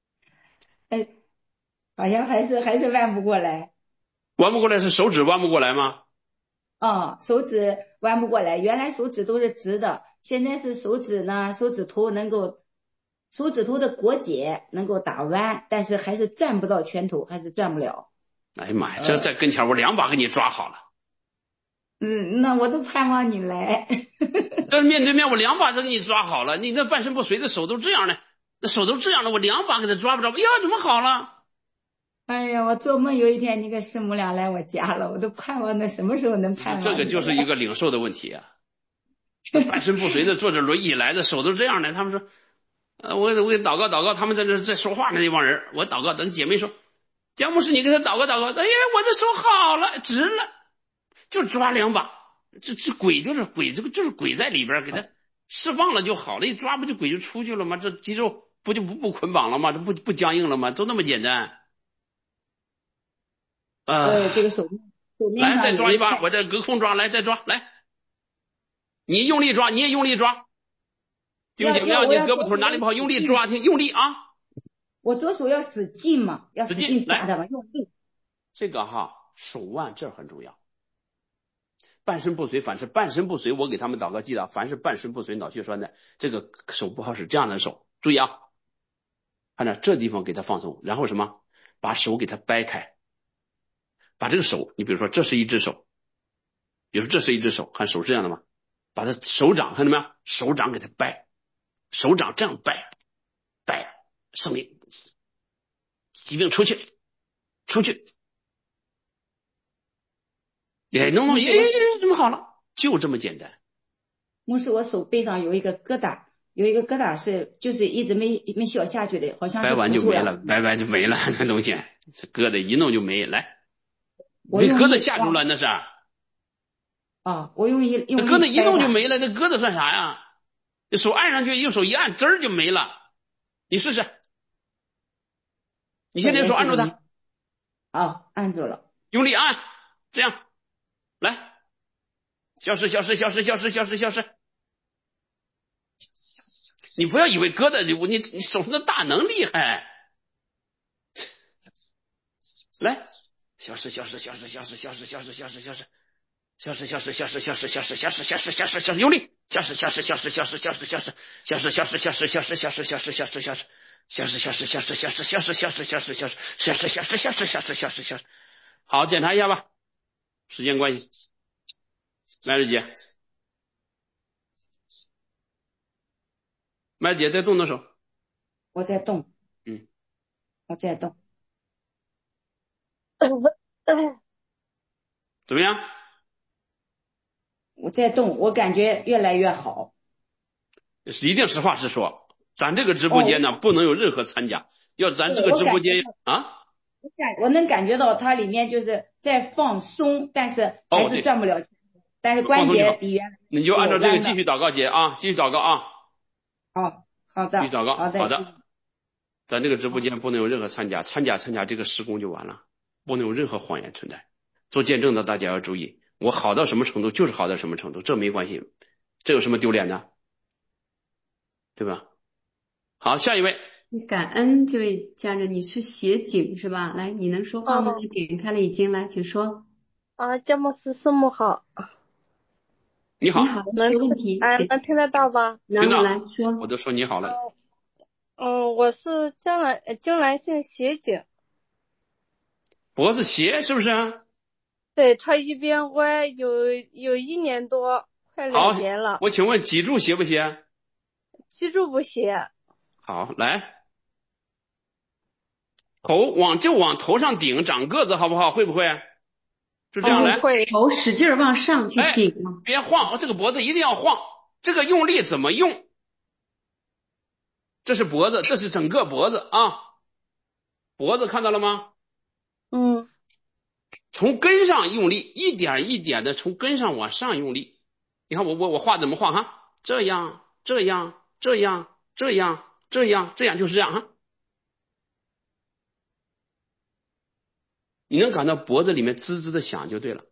好像还是弯不过来。 弯不过来是手指弯不过来吗？ 手指弯不过来，原来手指都是直的，现在是手指头的果节能够打弯，但是还是转不到拳头，还是转不了。 哎呀妈呀，这在跟前我2把给你抓好了。 那我都盼望你来。 这面对面我2把都给你抓好了，你那半身不遂的手都这样了，那手都这样了，我2把给他抓不着，呀，怎么好了？ 哎呀，我做梦有一天你跟师母俩来我家了，我都盼望那什么时候能盼望。 这个就是一个领受的问题啊。半身不遂的坐着轮椅来的，手都这样的，他们说，我给祷告，他们在这在说话呢，那帮人，我祷告，等姐妹说，姜牧师你给他祷告，哎呀，我的手好了，直了，就抓2把，这鬼就是鬼，这个就是鬼在里边，给他释放了就好了，一抓不就鬼就出去了吗？这肌肉不就不捆绑了吗？这不僵硬了吗？都那么简单。 这个手面来再抓一把，我这隔空抓，来再抓来。 你用力抓，你也用力抓。弟兄姐妹，你胳膊腿哪里不好，用力抓，用力啊！ 我左手要使劲嘛，要使劲抓的嘛，用力。 这个手腕这很重要。半身不遂，凡是半身不遂，我给他们祷告记了，凡是半身不遂、脑血栓的，这个手不好使，这样的手，注意啊，看着这地方给他放松，然后什么，把手给他掰开，把这个手，你比如说这是一只手，比如说这是一只手，看手是这样的吗？把他手掌看到没有？手掌给他掰，手掌这样掰，胜利，疾病出去，弄也这么好了，就这么简单。 牧师，我手背上有一个疙瘩，是就是一直没消下去的，好像是掰完就没了，掰完就没了，那东西这疙瘩一弄就没。来， 被疙瘩吓住了那是。 我用力疙瘩一弄就没了，那疙瘩算啥呀？手按上去，用手一按，滋儿就没了。你试试，你现在手按住它。 按住了。 用力按，这样，来，消失。你不要以为疙瘩你手上的大能厉害，来，消失，用力，消失，好，检查一下吧，时间关系，麦子姐，麦子姐在动的手， 我在动，我在动， 怎么样？ 我在动，我感觉越来越好。 一定实话实说，咱这个直播间呢，不能有任何掺假，要咱这个直播间我能感觉到它里面就是在放松，但是还是转不了，但是关节比原来你就按照这个继续祷告姐啊，继续祷告啊。 好的， 继续祷告， 好的。 咱这个直播间不能有任何掺假，掺假这个施工就完了，不能有任何谎言存在。做见证的大家要注意，我好到什么程度就是好到什么程度，这没关系，这有什么丢脸的？对吧？好，下一位。 感恩这位家人，你是协警是吧？来，你能说话吗？你点开了已经，来，请说。 詹姆斯师母好。 你好。 你好，有问题。 能听得到吧？ 能，来说。 我都说你好了。 我是江南性协警。 脖子斜是不是啊？ 对，他一边歪，有1年多，快2年了。 我请问脊柱斜不斜？ 脊柱不斜。 好，来。头往头上顶，长个子好不好？会不会？就这样来。 会。 头使劲往上去顶。 别晃，这个脖子一定要晃。这个用力怎么用？这是脖子，这是整个脖子啊。脖子看到了吗？从根上用力，一点一点的从根上往上用力。你看我画怎么画哈？这样，就是这样哈。你能感到脖子里面滋滋的响就对了。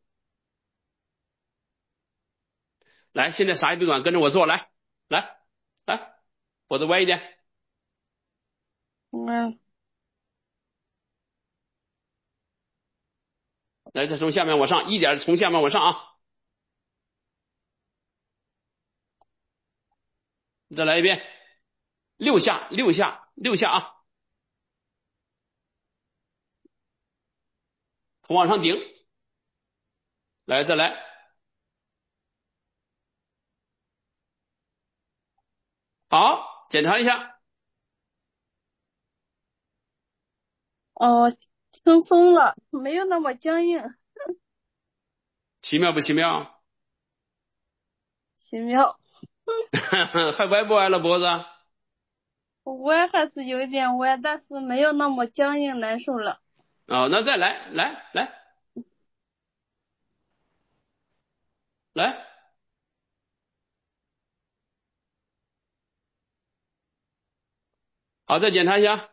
来，现在啥也别管，跟着我做，来，脖子歪一点。来，再从下面往上，一点从下面往上啊。再来一遍，6下啊。头往上顶。来，再来。好，检查一下。 轻松了，没有那么僵硬。 奇妙不奇妙？ 奇妙。 还歪不歪了脖子？ 歪还是有一点歪，但是没有那么僵硬难受了。 那再来。好，再检查一下。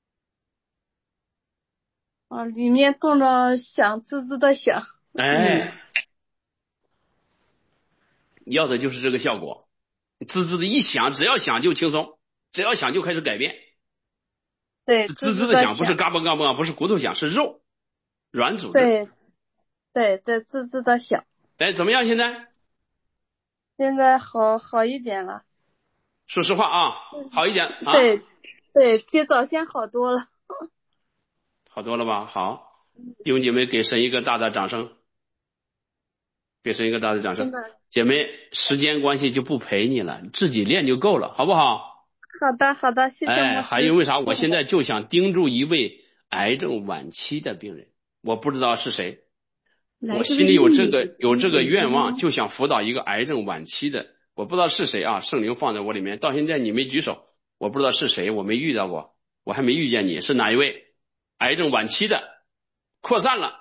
里面动着响，滋滋的响。 要的就是这个效果。滋滋的一响，只要响就轻松，只要响就开始改变。 对， 滋滋的响，不是嘎嘣嘎嘣，不是骨头响，是肉软组织。 对，对，在滋滋的响。 哎，怎么样？ 现在好一点了。 说实话啊，好一点啊。 对，对，比早先好多了。 好多了吧？好，弟兄姐妹给神一个大大掌声，给神一个大大掌声。姐妹，时间关系就不陪你了，自己练就够了，好不好？ 好的，好的，谢谢牧师。 哎，还因为啥？我现在就想盯住一位癌症晚期的病人，我不知道是谁，我心里有这个愿望，就想辅导一个癌症晚期的，我不知道是谁啊，圣灵放在我里面，到现在你没举手，我不知道是谁，我没遇到过，我还没遇见你，是哪一位？癌症晚期的，扩散了。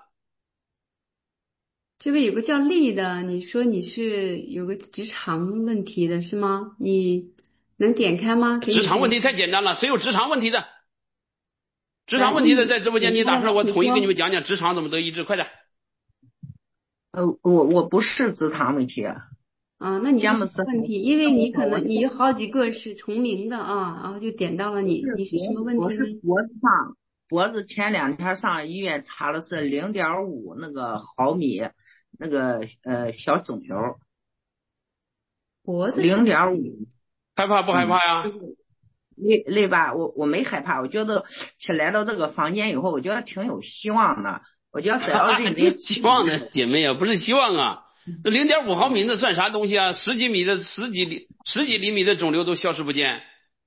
这位有个叫丽的，你说你是有个直肠问题的是吗？你能点开吗？ 直肠问题太简单了，谁有直肠问题的？直肠问题的在直播间你打出来，我统一给你们讲讲直肠怎么得医治，快点。 我不是直肠问题。 那你是什么问题？因为你可能你有好几个是重名的啊，然后就点到了你是什么问题呢？ 我是脖子前2天上医院查了是0.5那个毫米那个小肿瘤。 脖子 0.5。 害怕不害怕呀？ 累吧，我没害怕，我觉得来到这个房间以后，我觉得挺有希望的。我觉得只要认真， 希望的姐妹啊，不是希望啊。这0.5毫米那算啥东西啊？10几厘米的肿瘤都消失不见。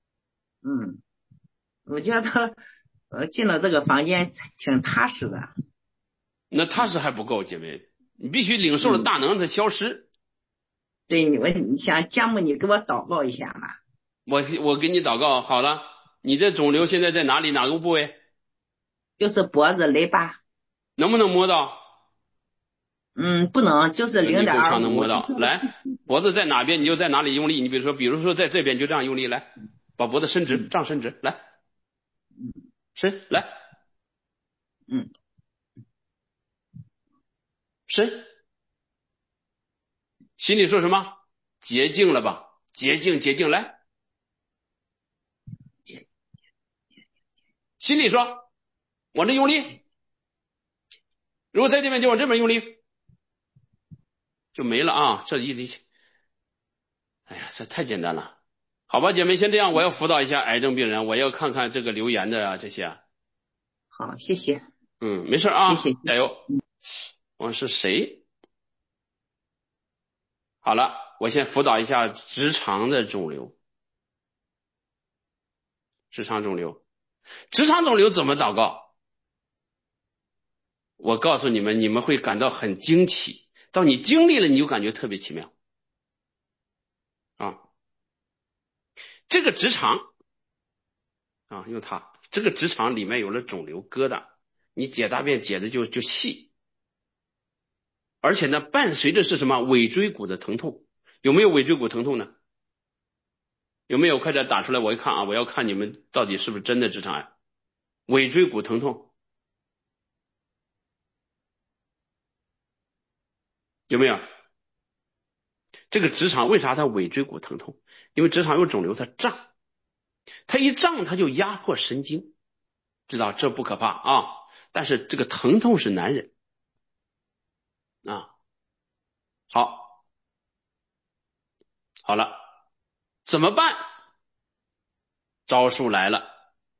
我觉得进了这个房间挺踏实的。 那踏实还不够，姐妹，你必须领受了大能让它消失。 对，你想姜母，你给我祷告一下吧。 我给你祷告，好了，你的肿瘤现在在哪里？哪个部位？ 就是脖子肋巴。 能不能摸到？ 不能，就是0.25。 能摸到。来，脖子在哪边你就在哪里用力。你比如说在这边就这样用力，来，把脖子伸直，这样伸直，来，伸，来，伸。心里说什么？洁净了吧？洁净，来。心里说，往这用力。如果在这边就往这边用力，就没了啊！这一起，哎呀，这太简单了。好吧，姐妹，先这样，我要辅导一下癌症病人，我要看看这个留言的这些。 好，谢谢。 没事啊， 谢谢， 加油。我是谁？好了，我先辅导一下直肠的肿瘤。直肠肿瘤怎么祷告？我告诉你们，你们会感到很惊奇，到你经历了，你就感觉特别奇妙啊。这个直肠啊，用它，这个直肠里面有了肿瘤疙瘩，你解大便解的就细，而且呢，伴随着是什么？尾椎骨的疼痛。有没有尾椎骨疼痛呢？有没有？快点打出来，我一看啊，我要看你们到底是不是真的直肠癌。尾椎骨疼痛有没有？这个直肠为啥它尾椎骨疼痛？因为直肠有肿瘤，它胀，它一胀它就压迫神经，知道这不可怕啊，但是这个疼痛是难忍啊。好了，怎么办？招数来了，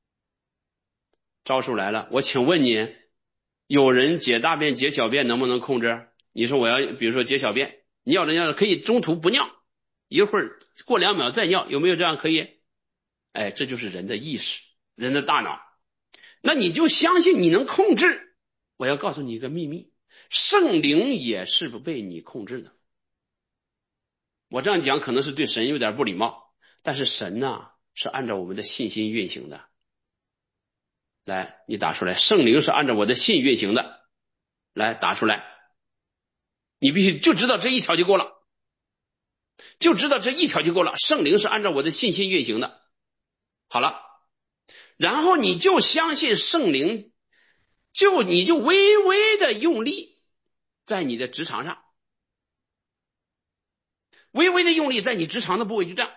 我请问你，有人解大便解小便能不能控制？你说我要比如说解小便，尿着尿着可以中途不尿，一会儿过2秒再尿，有没有这样可以？哎，这就是人的意识，人的大脑。那你就相信你能控制。我要告诉你一个秘密，圣灵也是不被你控制的。我这样讲可能是对神有点不礼貌，但是神呢，是按照我们的信心运行的。来，你打出来，圣灵是按照我的信运行的。来，打出来，你必须就知道这一条就够了，圣灵是按照我的信心运行的。好了，然后你就相信圣灵，你就微微的用力在你的直肠上， 微微的用力在你直肠的部位，就这样。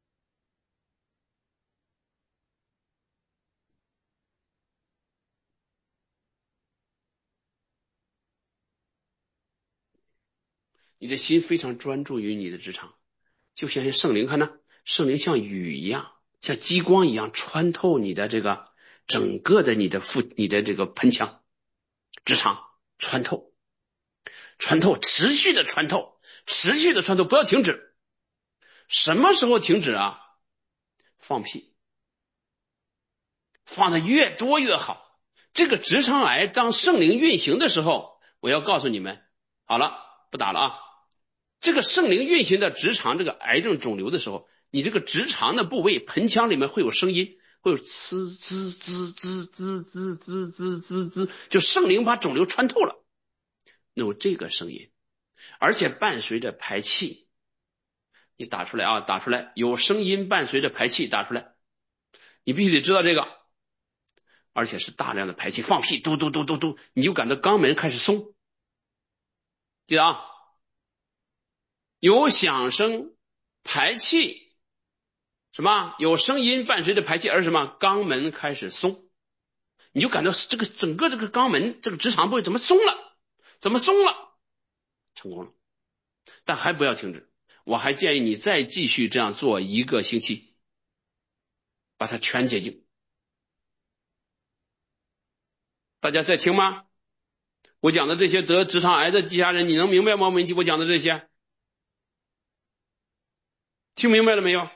你的心非常专注于你的直肠，就像圣灵，看呢，圣灵像雨一样，像激光一样穿透你的这个整个的你的这个盆腔、直肠，穿透，持续的穿透，不要停止。什么时候停止啊？放屁，放的越多越好。这个直肠癌当圣灵运行的时候，我要告诉你们，好了，不打了啊。这个圣灵运行的直肠这个癌症肿瘤的时候，你这个直肠的部位盆腔里面会有声音，会有呲滋滋滋滋滋滋滋滋滋，就圣灵把肿瘤穿透了，有这个声音，而且伴随着排气。你打出来啊，打出来，有声音伴随着排气打出来，你必须得知道这个，而且是大量的排气，放屁，嘟嘟嘟嘟嘟，你就感到肛门开始松，记得啊。有响声，排气，什么？有声音伴随着排气，而什么？肛门开始松，你就感到这个整个这个肛门这个直肠部位怎么松了？成功了，但还不要停止。我还建议你再继续这样做1个星期，把它全洁净。大家在听吗？我讲的这些得直肠癌的家人，你能明白吗？我讲的这些听明白了没有？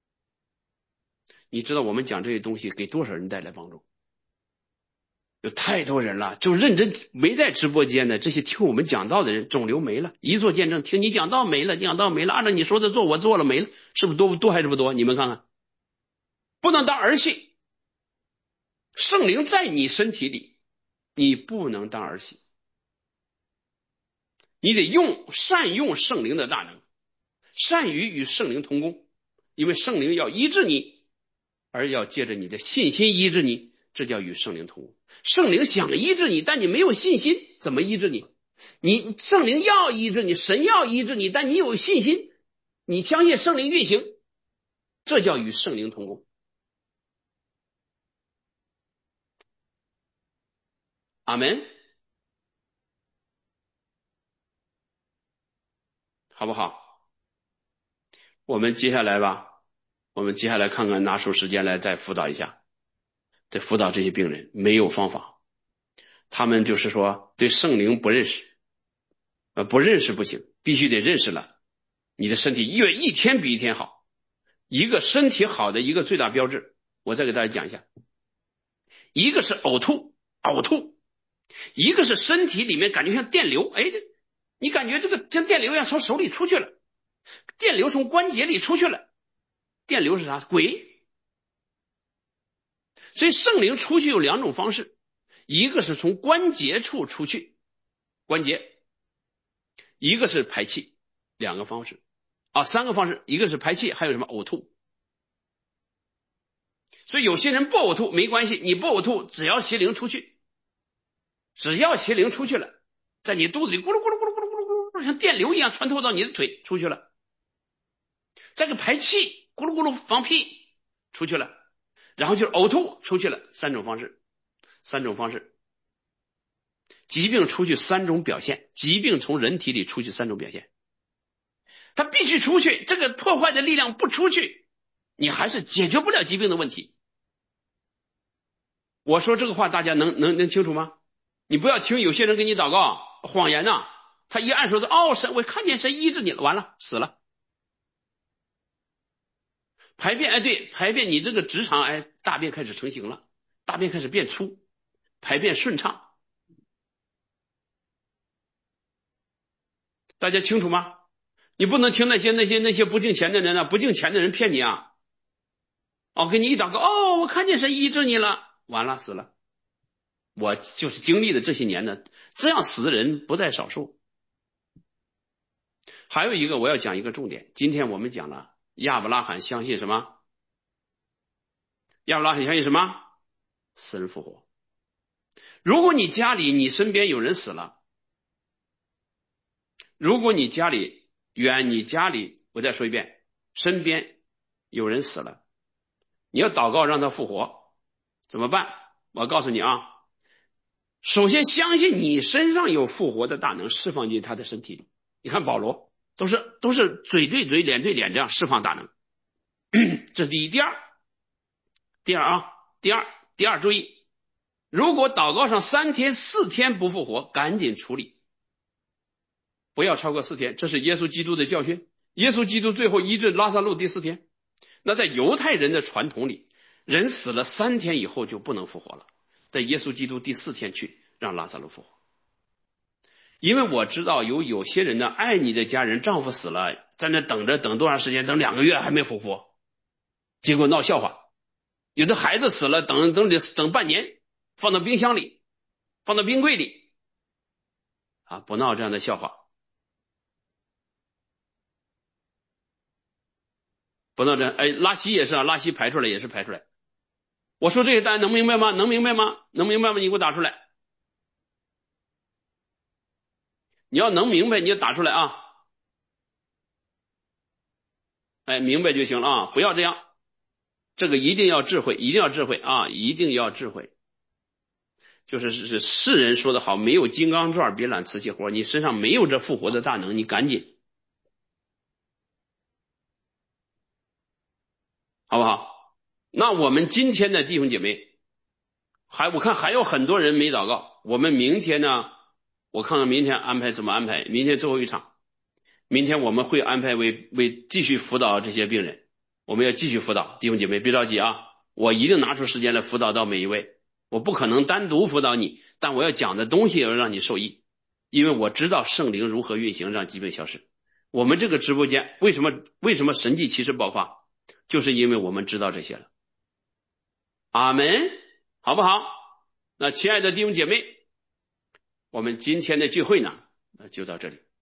你知道我们讲这些东西给多少人带来帮助？有太多人了，就认真没在直播间的这些听我们讲道的人，肿瘤没了，一做见证，听你讲道没了，按照你说的做，我做了没了，是不是多还是不多？你们看看，不能当儿戏，圣灵在你身体里，你不能当儿戏，你得善用圣灵的大能，善于与圣灵同工，因为圣灵要医治你，而要借着你的信心医治你，这叫与圣灵同工。圣灵想医治你，但你没有信心，怎么医治你？圣灵要医治你，神要医治你，但你有信心，你相信圣灵运行，这叫与圣灵同工。阿们，好不好？我们接下来看看，拿出时间来再辅导一下，再辅导这些病人没有方法，他们就是说对圣灵不认识，不认识不行，必须得认识了，你的身体一天比一天好。一个身体好的一个最大标志，我再给大家讲一下，一个是呕吐，一个是身体里面感觉像电流，你感觉这个像电流一样从手里出去了，电流从关节里出去了，电流是啥？鬼。所以圣灵出去有2种方式，一个是从关节处出去，关节，一个是排气，2个方式3个方式，一个是排气，还有什么？呕吐。所以有些人不呕吐没关系，你不呕吐，只要邪灵出去，了，在你肚子里咕噜咕噜咕噜咕噜咕噜，像电流一样穿透到你的腿出去了。这个排气咕噜咕噜放屁出去了，然后就是呕吐出去了。3种方式，疾病出去3种表现，疾病从人体里出去3种表现，它必须出去，这个破坏的力量不出去，你还是解决不了疾病的问题。我说这个话大家能清楚吗？你不要听有些人给你祷告谎言呐，他一按手说神，我看见神医治你了，完了死了。排便，对，排便，你这个直肠大便开始成型了，大便开始变粗，排便顺畅，大家清楚吗？你不能听那些不敬钱的人不敬钱的人骗你啊！给你一祷告，我看见神医治你了，完了死了。我就是经历的这些年呢，这样死的人不在少数。还有一个我要讲一个重点，今天我们讲了亚伯拉罕相信什么？亚伯拉罕相信什么？死人复活。如果你家里你身边有人死了，如果你家里我再说一遍，身边有人死了，你要祷告让他复活，怎么办？我告诉你啊，首先相信你身上有复活的大能释放进他的身体里。你看保罗都是嘴对嘴脸对脸这样释放大能，这是第一。第二注意，如果祷告上3天4天不复活，赶紧处理，不要超过4天，这是耶稣基督的教训。耶稣基督最后医治拉撒路第4天，那在犹太人的传统里，人死了3天以后就不能复活了，在耶稣基督第4天去让拉撒路复活。因为我知道有些人呢，爱你的家人丈夫死了，在那等着，等多长时间，等2个月还没复活，结果闹笑话。有的孩子死了，等半年，放到冰箱里，放到冰柜里啊，不闹这样的笑话，不闹这样。拉稀也是啊，拉稀排出来也是排出来。我说这些大家能明白吗？能明白吗？能明白吗？你给我打出来。你要能明白你就打出来啊。明白就行了啊，不要这样。这个一定要智慧，一定要智慧啊，一定要智慧。就是世人说的好，没有金刚钻别揽瓷器活，你身上没有这复活的大能，你赶紧，好不好？那我们今天的弟兄姐妹，我看还有很多人没祷告。我们明天呢，我看看明天安排怎么安排。明天最后一场，明天我们会安排为继续辅导这些病人，我们要继续辅导弟兄姐妹，别着急啊，我一定拿出时间来辅导到每一位。我不可能单独辅导你，但我要讲的东西要让你受益，因为我知道圣灵如何运行让疾病消失。我们这个直播间为什么神迹奇事爆发，就是因为我们知道这些了。阿们，好不好？那亲爱的弟兄姐妹，我们今天的聚会呢，就到这里。